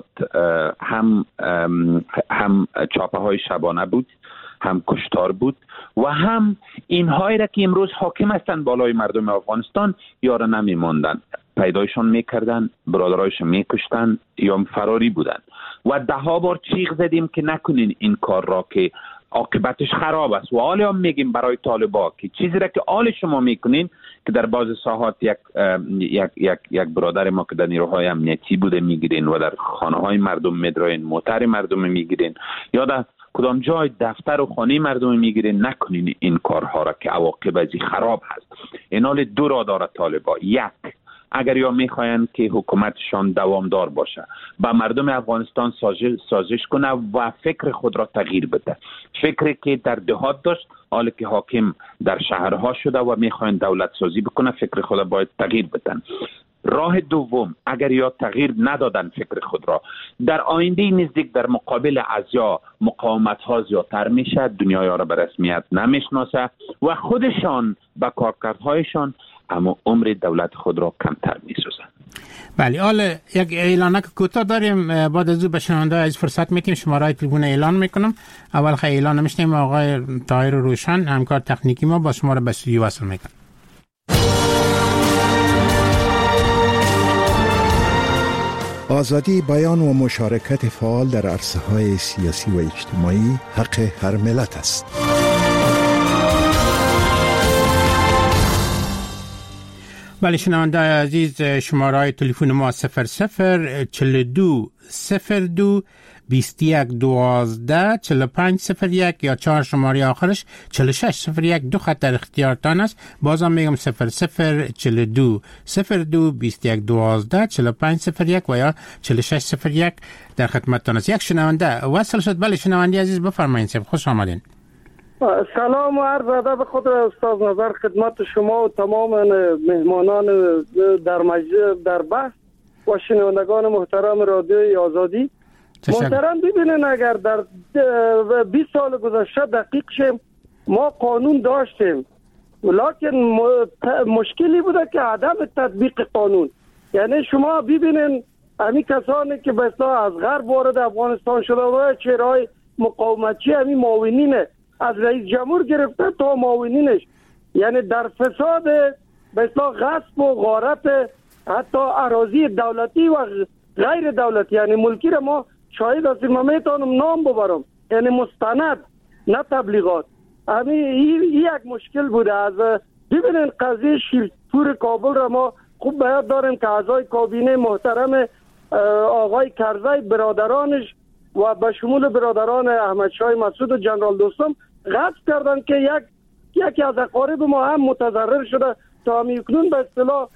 هم چاپه های شبانه بود، هم کشتار بود و هم اینهایی را که امروز حاکم هستند بالای مردم افغانستان یارا نمیماندن، پیدایشان میکردن، برادرایشان میکشتن یا فراری بودن و ده ها بار چیغ زدیم که نکنین این کار را که عاقبتش خراب است. و حالا هم میگیم برای طالبا که چیزی را که حال شما میکنین که در بعض ساحات یک برادر ما که در نیروهای امنیتی بوده میگیرین و در خانه های مردم میدراین، موتر مردم میگیرین یا در کدام جای دفتر و خانه مردم میگیرین، نکنین این کارها را که عواقب ازی خراب هست. اینال دو را داره طالبا. یک، اگر یا میخواین که حکومتشان دوامدار باشه، با مردم افغانستان سازش کنه و فکر خود را تغییر بده، فکری که در دهات داشت حالا که حاکم در شهرها شده و میخواین دولت سازی بکنه، فکر خود را باید تغییر بدن. راه دوم، اگر یا تغییر ندادن فکر خود را، در آینده نزدیک در مقابل ازیا مقاومت ها زیادتر میشه، دنیای را به رسمیت نمیشناسه و خودشان با کارکردهایشان اما عمر دولت خود را کمتر میسازند. بله، حالا یک اعلانک کوتاه داریم، بعد از او به شنونده از فرصت میتیم شماره تلفن اعلان میکنم. اول خیلی اعلان میشنیم، آقای طاهر روشن همکار تکنیکی ما با شما را به استودیو وصل میکنم. آزادی بیان و مشارکت فعال در عرصه‌های سیاسی و اجتماعی حق هر ملت است. بله شنونده عزیز، شماره تلفن ما 0042 02 21 12 45 01 یا 4 شماره آخرش 46 01 دو خط در اختیارتان است. بازم میگم 0042 02 21 12 45 01 و یا 46 01 در خدمتتان است. یک شنونده وصل شد. بله شنونده عزیز بفرمایید، خوش آمدین. سلام و عرض ادب خود استاد نظر خدمت شما و تمام مهمانان در مجلس در بحث و شنوندگان محترم رادیوی آزادی. محترم ببینن، اگر در 20 سال گذشته دقیق شیم ما قانون داشتیم، ولیکن مشکلی بوده که عدم تطبیق قانون. یعنی شما ببینن همین کسانی که بسیار از غرب وارد افغانستان شده و چهرهای مقاومتچی، همین معاونینه از رئیس جمهور گرفته تا معاونینش، یعنی در فساد بسیار غصب و غارت حتی اراضی دولتی و غیر دولتی، یعنی ملکی را ما شاهد هستیم. من میتونم نام ببرم، یعنی مستند نه تبلیغات. همین یک مشکل بوده. از ببینین قضیه شیرپور کابل را ما خوب به یاد داریم که اعضای کابینه محترم آقای کرزی، برادرانش و به شمول برادران احمد شاه مسعود و جنرال دوستم غصب کردن که یکی از اقارب ما هم متضرر شده تا میکنون به اصطلاح.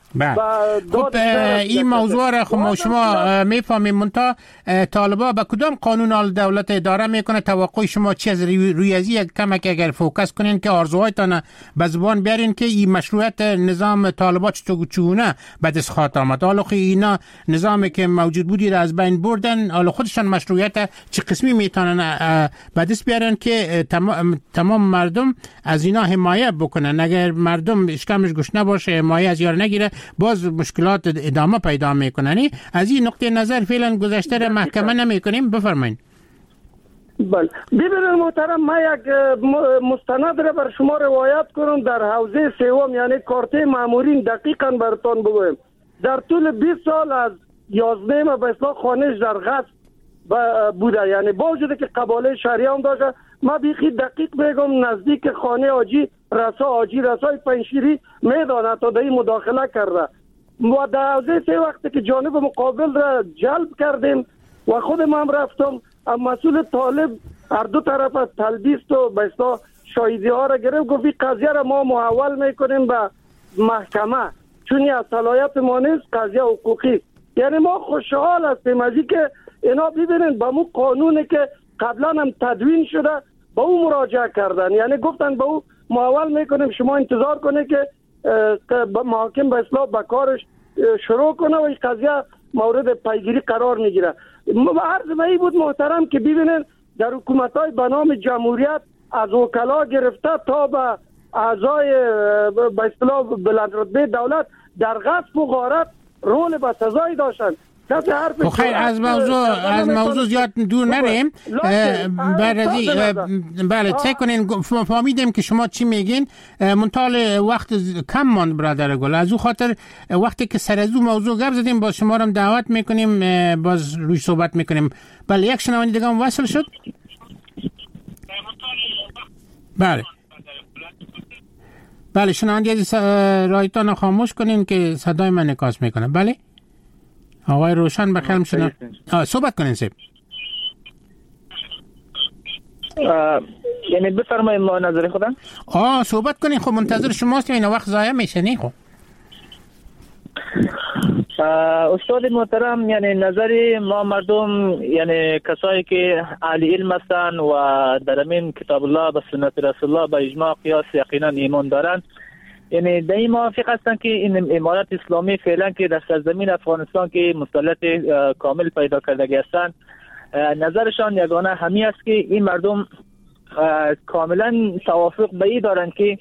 خب این موضوع را خب شما میفهمیم، منتها طالبا به کدام قانون آل دولت اداره میکنه؟ توقع شما چی از روی از یک کمک اگر فوکس کنین که آرزوهایتان به زبان بیارین که این مشروعیت نظام طالبا چگونه به دست خواهد آمد؟ حالا اینا نظامی که موجود بودی را از بین بردن، حالا خودشان مشروعیت چه قسمی میتونن به دست بیارن که تمام مردم از اینا حمایت بکنن؟ اگر مردم اشکمش گوش نباشه، حمایت از یار نگیره، باز مشکلات ادامه پیدا میکنن. از این نقطه نظر فعلا گذشته را محکمه نمیکنیم. بفرمایید. بله ببینید محترم، من یک مستند را بر شما روایت کنم در حوزه سوم، یعنی کارته مامورین دقیقاً براتون بگویم. در طول 20 سال از 11 به اصطلاح خانش در غصب بوده، یعنی با وجود که قباله شهریه هم داشته، ما بیخی دقیق میگم نزدیک خانه آجی رسای پنشیری میدانه تا در این مداخله کرده و در حوزه سه وقتی که جانب مقابل را جلب کردیم و خودم هم رفتم، مسئول طالب هر دو طرف از تلبیس و به اصطلاح شاهدی ها را گرفت، گفت این قضیه را ما محول میکنیم به محکمه، چون از صلاحیت ما نیست، قضیه حقوقی. یعنی ما خوشحال هستیم از اینکه اینا ببینن به مو قانونی که قبلا هم تدوین شده به او مراجعه کردن. یعنی گفتن به او محول میکنیم، شما انتظار کنه که محاکم به اصلاح به کارش شروع کنه و این قضیه مورد پیگیری قرار میگیره. عرض من بود محترم که ببینن در حکومت‌های به نام جمهوریت از وکلا گرفته تا به اعضای به اصطلاح بلندرتبه دولت در غصب و غارت رول بسزایی داشتن. خیر از موضوع زیاد دور نریم. بله چک کنین. فهمیدیم که شما چی میگین. منتال وقت کم ماند برادر گل، از او خاطر وقتی که سر از او موضوع گپ زدیم باز شما رو دعوت میکنیم باز روی صحبت میکنیم. بله یک شنونده دیگه هم وصل شد. بله شنونده عزیز رایتان خاموش کنین که صدای من انعکاس میکنه. بله آقای روشن بخیر میشن صحبت کنین سیب. یعنی بفرمایید ما نظر خودم صحبت کنین. خب منتظر شماست، این وقت ضایع میشه نه. خب استاد محترم، یعنی نظر ما مردم، یعنی کسایی که اهل علم هستن و در امین کتاب الله و سنت رسول الله به اجماع قیاس یقینا ایمان دارن، یعنی در این موافق هستن که این امارت اسلامی فعلا که در سرزمین افغانستان که مسلط کامل پیدا کردگی هستن، نظرشان یگانه همی است که این مردم کاملا توافق به این دارن که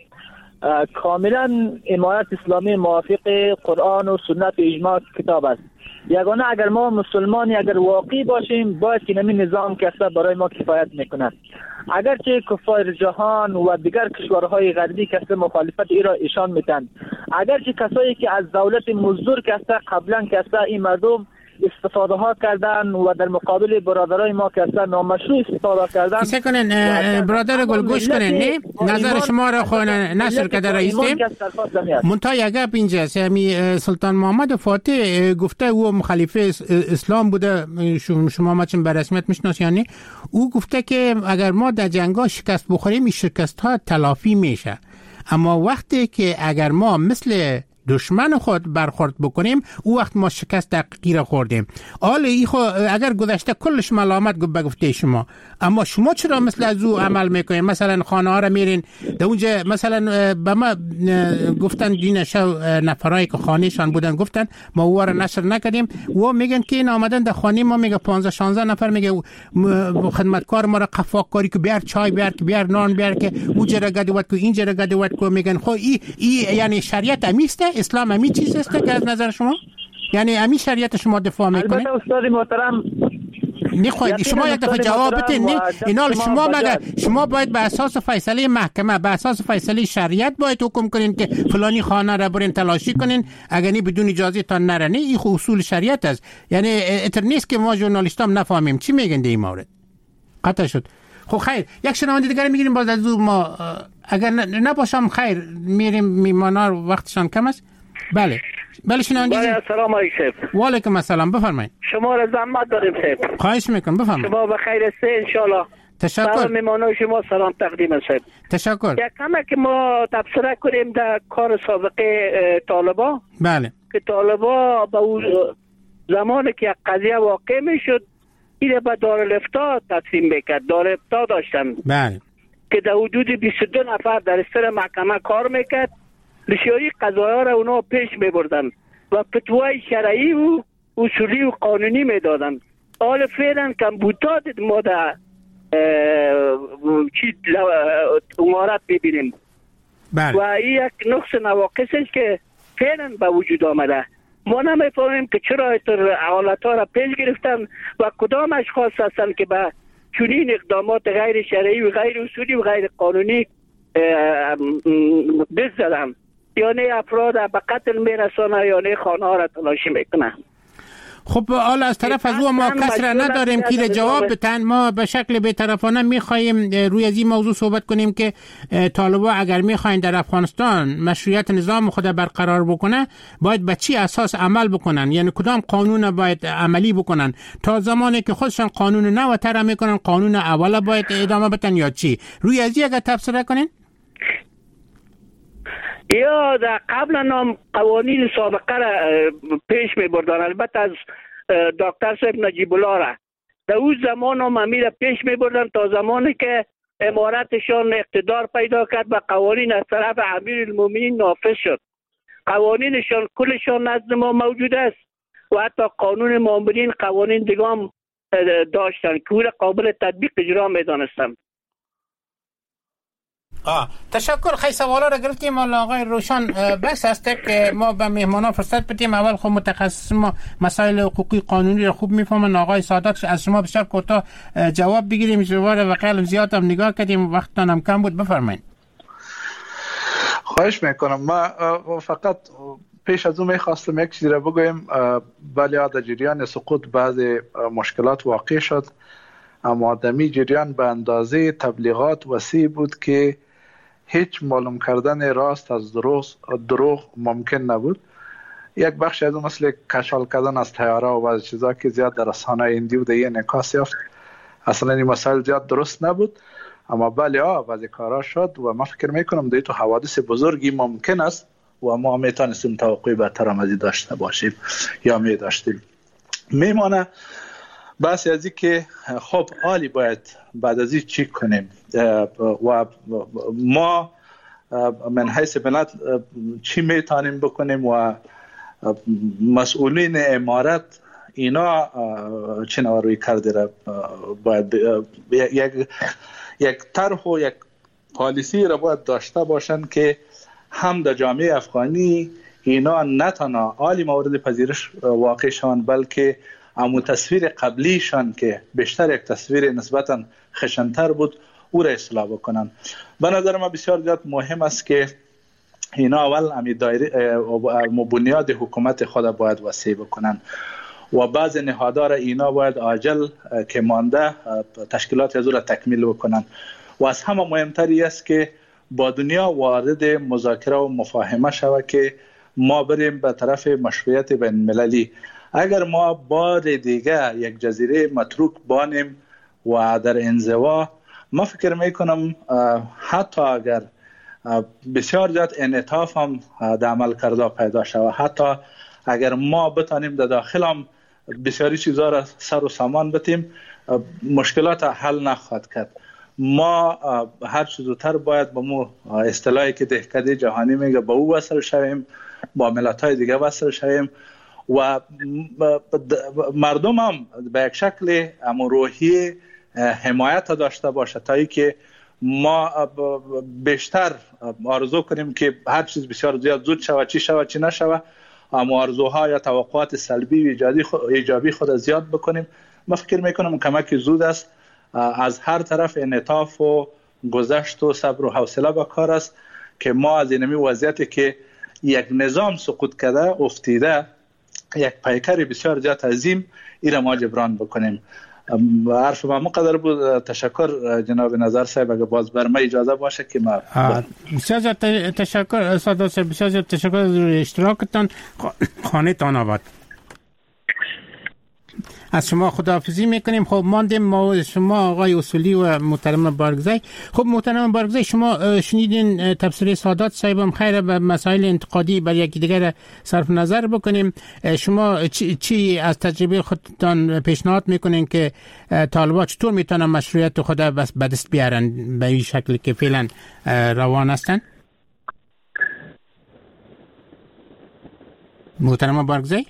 کاملا امارت اسلامی موافق قرآن و سنت و اجماع کتاب است. یگانه اگر ما مسلمانی اگر واقعی باشیم باید که نمی نظام که اصلا برای ما کفایت میکنه. اگرچه کفار جهان و دیگر کشورهای غربی که اصلا مخالفت ای را ایشان میتن، اگرچه کسایی که از دولت مزدور که اصلا قبلا که اصلا این مردم استفاده ها کردن و در مقابل برادرای ما که اصلا نامشروع استفاده کردن. کسی کنین برادر گل گوش کنین نه نظر شما را خود نشر کرده رئیسیم. منتها یک گپ اینجاست، یعنی سلطان محمد فاتح گفته او مخالف اسلام بوده، شما ما چون به رسمیت میشناس، یعنی او گفته که اگر ما در جنگا شکست بخوریم این شکست ها تلافی میشه، اما وقتی که اگر ما مثل دشمن خود برخورد بکنیم او وقت ما شکست دقیقی خوردیم. ای خو اگر گذشته کلش ملامت بگفته شما، اما شما چرا مثل از او عمل میکنین؟ مثلا خانه ها را میرین در اونجا، مثلا به ما گفتن دین شو نفرایی که خانهشان بودن گفتن ما او را نشر نکردیم، و میگن که این آمدن در خانه ما، میگه 15 16 نفر میگه خدمتکار ما را قفاق کاری که بیار چای بیار که بیار نان بیار که او جره گدوت که این جره گدوت که، میگن خو ای یعنی شریعت امیسته، اسلام امی چیز است که از نظر شما یعنی امی شریعت شما دفاع میکنه؟ البته استاد محترم نخواهید شما یک دفعه جواب بدین. اینا شما مگر شما باید به اساس فیصله محکمه، به اساس فیصله شریعت باید حکم کنین که فلانی خانه را برین تلاشی کنین، اگر نی بدون اجازه تا نره. نه این اصول شریعت است، یعنی اتر نیست که ما ژورنالیستام نفهمیم چی میگن در این مورد. قطع شد. خب خیر یک شنونده دیگر میگیریم باز از ما، اگر نباشم خیر میریم، میمانا وقتشان کم است. بله شنونده. السلام علیکم. و علیکم السلام، بفرمایید. شما را زحمت داریم صاحب. خواهش میکنم بفرمایید. شما بخیر هستید ان شاء الله. تشکر. میمانای شما سلام تقدیم است. تشکر. یک کمی که ما تبصره کنیم در کار سابقه طالبا. بله. که طالبا با زمانی که قضیه واقع میشد این به دارالافتا تقسیم میکرد. دارالافتا داشتن. بله. که در حدود 22 نفر در سر محکمه کار میکرد. لشیاری قضایا را اونا پیش میبردن و فتوای شرعی و اصولی و قانونی میدادن. حال فعلا کمبودا ما در امارت ببینیم. بله. و این یک نقص نواقص است که فعلا به وجود آمده. ما نمیفهمیم که چرا اینطور حالت ها را پیش گرفتن و کدام اشخاص هستند که به چنین اقدامات غیر شرعی و غیر اصولی و غیر قانونی دست زدن، یعنی افراد به قتل میرسانه، یعنی خانه ها را تلاشی میکنه. خب حالا از طرف از او ما کس را نداریم که جواب بتن. ما به شکل بی‌طرفانه میخواهیم روی از این موضوع صحبت کنیم که طالبا اگر میخواین در افغانستان مشروعیت نظام خود برقرار بکنه باید به چی اساس عمل بکنن، یعنی کدام قانون باید عملی بکنن. تا زمانی که خودشان قانون نو طرح میکنن قانون اول باید ادامه بدن یا چی؟ روی از این اگر تفسیر کنین. یا در قبل هم قوانین سابقه را پیش می بردن، البته از دکتر صاحب نجیب الله را در اون زمان هم امیر پیش می بردن تا زمانی که امارتشان اقتدار پیدا کرد و قوانین از طرف امیرالمومنین نافذ شد. قوانینشان کلشان نزد ما موجود است و حتی قانون مامورین قوانین دیگه هم داشتن که او قابل تطبیق اجرا می دانستن. تشکر. خیلی سوالا را گرفتیم. آقای روشن بس است که ما به مهمانا فرصت بدیم. اول خب متخصص ما مسائل حقوقی قانونی را خوب میفهمن. آقای سادات از شما بسیار کوتاه جواب بگیریم. جواب وقایع زیاد هم نگاه کردیم، وقتتان هم کم بود. بفرمایید. خواهش میکنم. ما فقط پیش از اون میخواستم یک چیزی را بگویم. بله در جریان سقوط بعضی مشکلات واقع شد، اما دمی جریان به اندازه تبلیغات وسیع بود که هیچ معلوم کردن راست از دروغ ممکن نبود. یک بخش از اون مثل کشال کردن از تیاره و بعضی چیزا که زیاد در رسانه هندی و دیگه انعکاس یافت، اصلا این مسائل زیاد درست نبود. اما بله بعضی کارا شد و من فکر میکنم دیگه تو حوادث بزرگی ممکن است و ما میتونستیم توقع بهتر از این داشته باشیم یا می داشتیم. میمانه بس از این که خب عالی باید بعد از این چی کنیم و ما من حیث ملت چی میتونیم بکنیم و مسئولین امارت اینا چه نوع روی کرده را باید یک طرح و یک پالیسی را باید داشته باشن که هم در جامعه افغانی اینا نه تنها عالی مورد پذیرش واقع شوند بلکه اما تصویر قبلیشان که بیشتر یک تصویر نسبتا خشنتر بود او را اصلاح بکنن. به نظر من بسیار زیاد مهم است که اینا اول امی دایره بنیاد حکومت خود باید وسیع بکنن و بعض نهادها را اینا باید عاجل که مانده تشکیلات از او را تکمیل بکنن و از همه مهمتری است که با دنیا وارد مذاکره و مفاهمه شود که ما بریم به طرف مشروعیت بین المللی. اگر ما بار دیگه یک جزیره متروک بانیم و در انزوا، ما فکر میکنم حتی اگر بسیار زیاد انعطاف هم در عمل کرده پیدا شود، حتی اگر ما بتانیم در داخل هم بسیاری چیزها را سر و سامان بتیم، مشکلات حل نخواهد کرد. ما هر چه زودتر باید با مو اصطلاحی که دهکده جهانی میگه با او وصل شویم، با ملت‌های دیگه وصل شویم و مردم هم به یک شکل روحی حمایت داشته باشه تا ای که ما بیشتر آرزو کنیم که هر چیز بسیار زیاد زود شود، چی شود چی نشود، اما آرزوها یا توقعات سلبی و ایجابی خود زیاد بکنیم. من فکر میکنم کمک زود است. از هر طرف انعطاف و گذشت و صبر و حوصله به کار است که ما از اینمی وضعیتی که یک نظام سقوط کرده افتیده، یک پیکر بسیار زیاد عظیم، این را ما جبران بکنیم. حرف ما مقدر بود. تشکر جناب نظر صاحب. اگر باز بر ما اجازه باشه که ما بسیار زیاد تشکر سادات صاحب، بسیار زیاد تشکر از اشتراکتان. خانه تان آباد. از شما خداحافظی میکنیم. خب ماندیم ما شما آقای اصولی و محترم بارگزی. خب محترم بارگزی، شما شنیدین تفسیر سادات صاحبم. خیر به مسائل انتقادی بر یکی دیگر صرف نظر بکنیم. شما چی از تجربه خودتان پیشنهاد میکنین که طالبان چطور میتونن مشروعیت خود بس به دست بیارن به این شکلی که فعلا روان هستن؟ محترم بارگزی،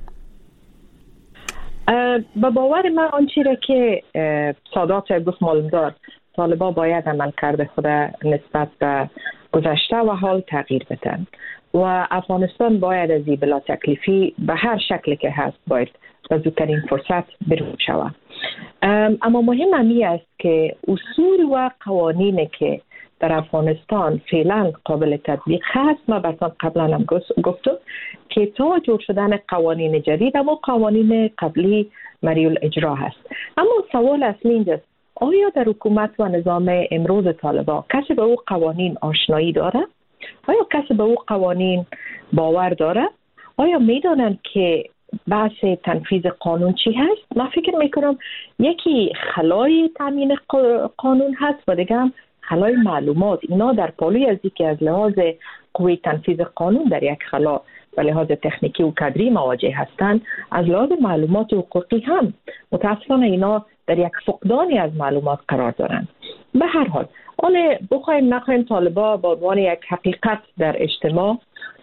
به باور من آنچه را که سادات گفت معلوم دار، طالبان باید عمل کرده خود نسبت به گذشته و حال تغییر بدن و افغانستان باید از این بلا تکلیفی به هر شکلی که هست باید به زودترین فرصت بیرون شود. اما مهم همی است که اصول و قوانینی که در افغانستان فعلا قابل تطبیق هست، ما براتون قبلا هم گفتم که تا جور شدن قوانین جدید اما قوانین قبلی مریول اجرا هست. اما سوال اصلی اینجاست، آیا در حکومت و نظام امروز طالبان کسی به او قوانین آشنایی داره؟ آیا کسی به او قوانین باور داره؟ آیا میدانند که بحث تنفیذ قانون چی هست؟ من فکر میکنم یکی خلای تامین قانون هست و دیگه هم خلای معلومات، اینا در پالوی از که از لحاظ قوه تنفیذ قانون در یک خلا و لحاظ تکنیکی و کادری مواجه هستند، از لحاظ معلومات حقوقی هم متاسفانه اینا در یک فقدانی از معلومات قرار دارند. به هر حال حالا بخوایم نخوایم طالبا با عنوان یک حقیقت در اجتماع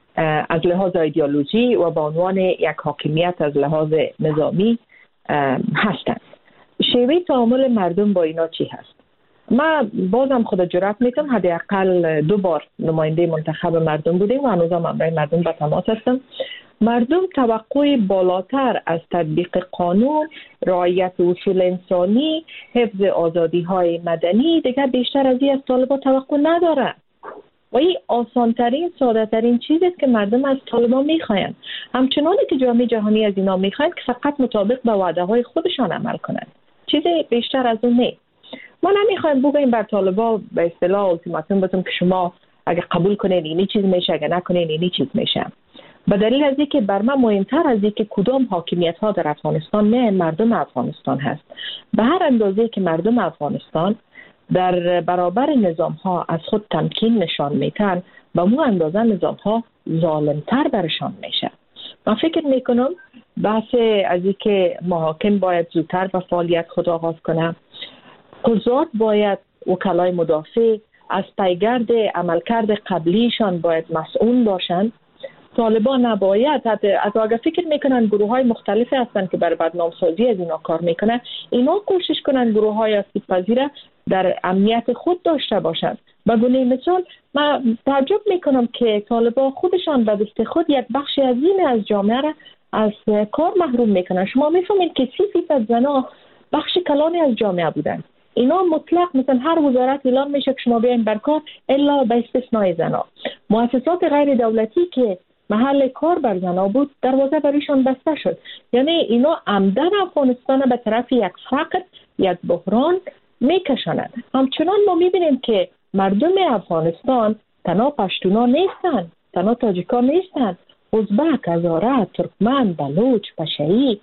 از لحاظ ایدئولوژی و با عنوان یک حاکمیت از لحاظ نظامی هستند. شیوه تعامل مردم با اینا چی هست؟ ما بازم خود جرأت میتونم حداقل 2 بار نماینده منتخب مردم بودیم و هنوزم همراه مردم به تماس هستم. مردم توقع بالاتر از تطبیق قانون، رعایت اصول انسانی، حفظ آزادی‌های مدنی دیگر بیشتر از این از طالبان توقع ندارند. و این آسانترین، ساده‌ترین چیزی است که مردم از طالبان میخواین. همچنانی که جامعه جهانی از اینا میخواین که فقط مطابق با وعده‌های خودشان عمل کنند. چیزی بیشتر از اون نیست. ما نمیخوایم بگیم بر طالبان به اصطلاح التیماتوم بدیم که شما اگه قبول کنین اینی چیز میشه، اگه نکنین اینی چیز میشه. به دلیل از اینکه بر من مهمتر از اینکه کدام حاکمیت ها در افغانستان نه مردم افغانستان هست. به هر اندازه که مردم افغانستان در برابر نظام ها از خود تمکین نشان میتن، به اون اندازه نظام ها ظالمتر برشان میشه. من فکر میکنم بحث از اینکه محاکم باید زودتر به فعالیت خود آغاز کنه، قضات باید وکلای مدافع از پیگرد عملکرد قبلیشان باید مسئول باشند. طالبان نباید از آگه فکر میکنن گروه های مختلفی هستند که برای بدنامسازی از اینا کار میکنن، اینا کوشش کنن گروه های آسیب پذیر در امنیت خود داشته باشند. به گونه مثال من تعجب میکنم که طالبان خودشان به دست خود یک بخش عظیم از جامعه را از کار محروم میکنن. شما میفهمید که 30% زنها بخش کلانی از جامعه بودند. اینا مطلق مثلا هر وزارت اعلام میشه که شما بیاین بر کار الا به استثنای زنها. مؤسسات غیر دولتی که محل کار بر زنها بود دروازه برایشان بسته شد. یعنی اینا عمدن افغانستان به طرف یک فقر، یک بحران میکشند. همچنان ما میبینیم که مردم افغانستان تنها پشتونا نیستند، تنها تاجیکان نیستند، ازبک، هزاره، ترکمن، بلوچ، پشه‌ای،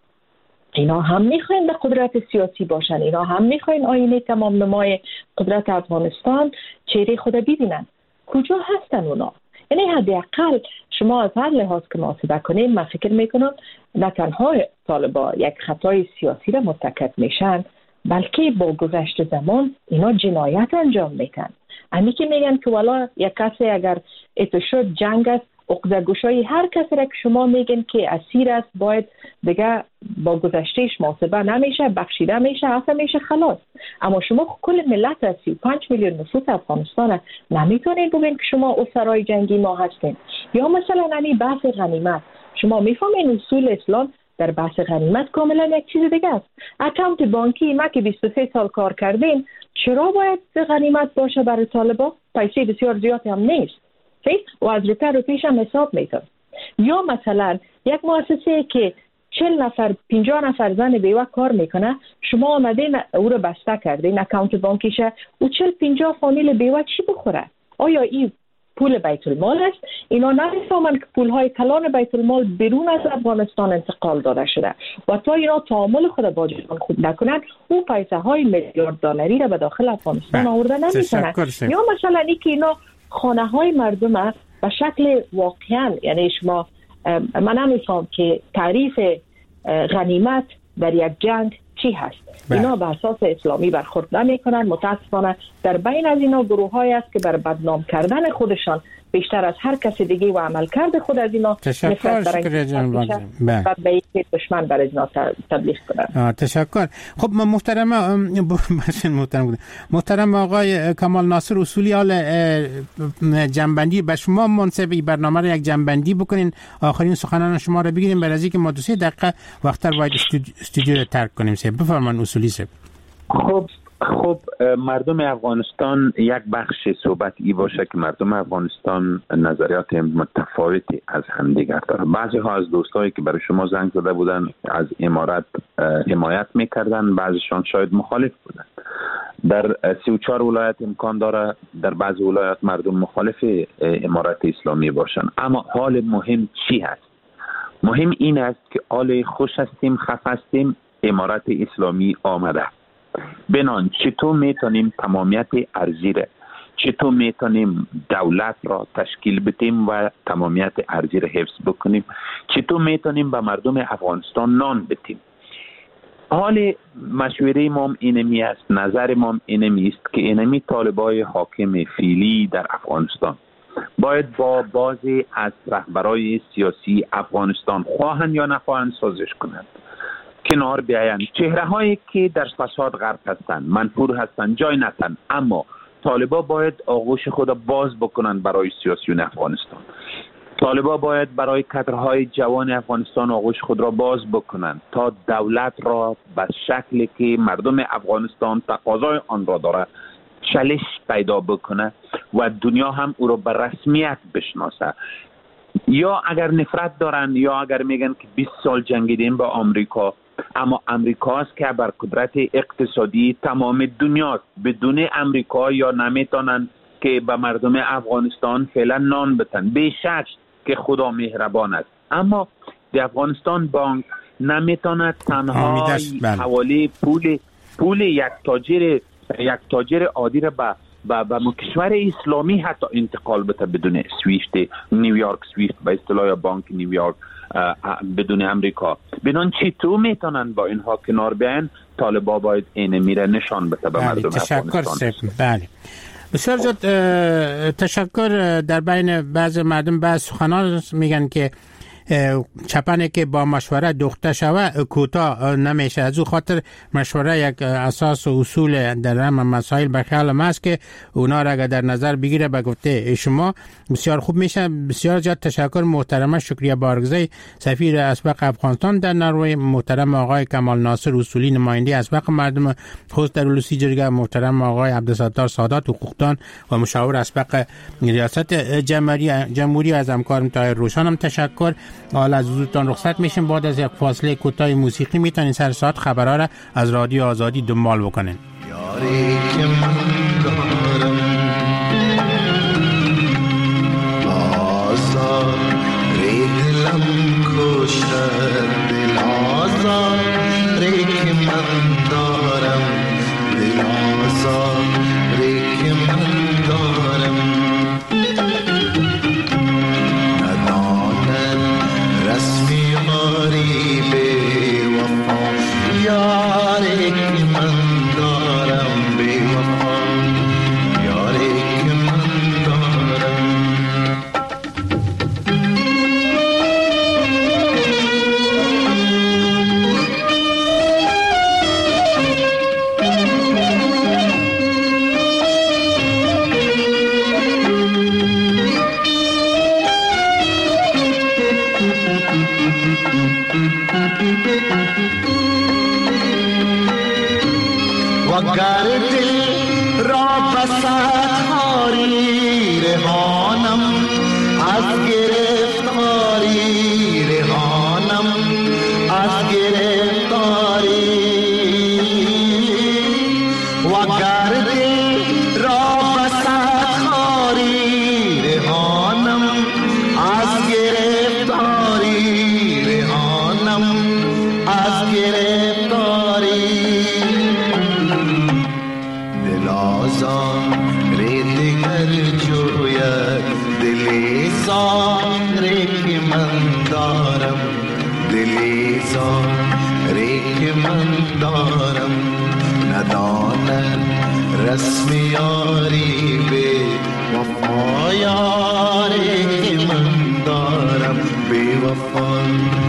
اینا هم میخواین به قدرت سیاسی باشن. اینا هم میخواین آینه تمام نمای قدرت افغانستان چهره خود ببینن. کجا هستن اونا؟ یعنی حداقل شما از هر لحاظ که محاسبه کنیم، من فکر میکنم نه تنها طالبان یک خطای سیاسی را مرتکب میشن، بلکه با گذشت زمان اینا جنایت انجام میتن. امی که میگن که والا یک کسی اگر اتو شد جنگ است، عقده‌گشایی هر کسی را که شما میگن که اسیر است باید دیگه با گذشتهش محاسبه نمیشه، بخشیده میشه، عفو میشه، خلاص. اما شما کل ملت از 35 میلیون نفوس افغانستان نمیتونید بگین که شما اسرای جنگی ما هستین. یا مثلا همین بحث غنیمت، شما میفهمین اصول اسلام در بحث غنیمت کاملا یک چیز دیگه است. اکانت بانکی ما که 23 سال کار کردیم، چرا باید غنیمت باشه برای طالبان؟ پیسه بسیار زیادی هم نیست و از رو پیش هم حساب میتون. یا مثلا یک مؤسسه که 40 نفر 50 نفر زن بیوه کار میکنه، شما آمدین او رو بسته کردین اکانت بانکیشه و 40-50 فامیل بیوه چی بخوره؟ آیا این پول بیت المال است؟ اینا نمیفهمن که پول های کلان بیت المال بیرون از افغانستان انتقال داده شده و تا اینا تعامل خود با جهان خود نکنند، اون پیسه های میلیارد دلاری را به داخل افغانستان آورده نمیتونن. یا مثلا اینکه اینا خانه های مردم به شکل واقعا، یعنی شما من نمیفهم که تعریف غنیمت در یک جنگ چی هست. اینا به اساس اسلامی برخورد نمیکنن. متاسفانه در بین از اینا گروه های است که بر بدنام کردن خودشان بیشتر از هر کس دیگه و عمل کرده خود از اینا نفرت برای دشمن برای اینا تبلیغ کنن. تشکر. خب محترم آقای کمال ناصر اصولی، حال جنبندی به شما منصب برنامه رو یک جنبندی بکنین، آخرین سخنان شما رو بگیریم برای اینکه ما 2-3 دقیقه وقتر باید استودیو رو ترک کنیم. بفرمایید اصولی صاحب. خب مردم افغانستان یک بخش صحبت ای باشه که مردم افغانستان نظریات متفاوتی از همدیگر دارن. بعضی ها از دوستایی که برای شما زنگ زده بودن از امارت حمایت میکردن، بعضیشان شاید مخالف بودن. در 34 ولایت امکان داره در بعضی ولایت مردم مخالف امارت اسلامی باشن. اما حال مهم چی هست؟ مهم این است که حال خوش هستیم، خف هستیم، امارت اسلامی آمده. بنان چطور میتونیم تمامیت ارضی را، چطور میتونیم دولت را تشکیل بدیم و تمامیت ارضی را حفظ بکنیم، چطور میتونیم به مردم افغانستان نان بدیم. حال مشوره ما اینمی است، نظر ما اینمی است که اینمی طالبای حاکم فعلی در افغانستان باید با بعضی از رهبرای سیاسی افغانستان خواهند یا نخواهند سازش کنند، کنار بیایند. چهره هایی که در فساد غرق هستند، منفور هستند، جای نتن، اما طالبا باید آغوش خود باز بکنند برای سیاسیون افغانستان. طالبا باید برای کادرهای جوان افغانستان آغوش خود را باز بکنند تا دولت را به شکلی که مردم افغانستان تقاضای آن را داره چالش پیدا بکنه و دنیا هم او را به رسمیت بشناسه. یا اگر نفرت دارن یا اگر میگن که 20 سال جنگیدیم با آمریکا، اما امریکا است که بر قدرت اقتصادی تمام دنیاست. بدون امریکا یا نمیتونن که به مردم افغانستان فعلا نان بدن. بیشک که خدا مهربان است، اما در افغانستان بانک نمیتونه تنها حواله پول یک تاجر عادی را به کشور اسلامی حتی انتقال بده بدون سویفت نیویورک، سویفت به اصطلاح بانک نیویورک، بدون امریکا. بنان چطور میتونن با اینها کنار بیان؟ طالبا باید این میره نشان بده به مردم افغانستان. بله بسیار زیاد تشکر. در بین بعض مردم بعض سخنان میگن که چپنه که با مشوره دوخته شوه کوتاه نمیشه. از او خاطر مشوره یک اساس و اصول در همه مسائل به خیال ما است که اونا را اگر در نظر بگیره به گفته شما بسیار خوب میشه. بسیار زیاد تشکر محترم شکریه بارگزی سفیر اسبق افغانستان در نروژ، محترم آقای کمال ناصر اصولی نماینده اسبق مردم خوست در ولسی جرگه، محترم آقای عبدالستار سادات حقوقدان و مشاور اسبق ریاست جمهوری، از همکارم طاهر روشن هم تشکر. حالا از حضورتان رخصت میشیم. بعد از یک فاصله کوتاه موسیقی میتونین سر ساعت خبرها را از رادیو آزادی دنبال بکنین. یاری که من دارم آزار دلم کشته، دل آزار که من دارم، دل آزار که من دارم. رسمی یاری به وفا، یاری که من دارم به وفا، یاری که من دارم. وگر دل را بساتاری رهانم، از گرفتاری رهانم، از گرفتاری. وگر دل را بساتاری رهانم، از گرفتاری رهانم، از گرفتاری. دیگر جوید دلی زاری که من دارم، دلی زاری که من دارم. ندانم رسم یاری به وفا، یاری که من دارم به وفا.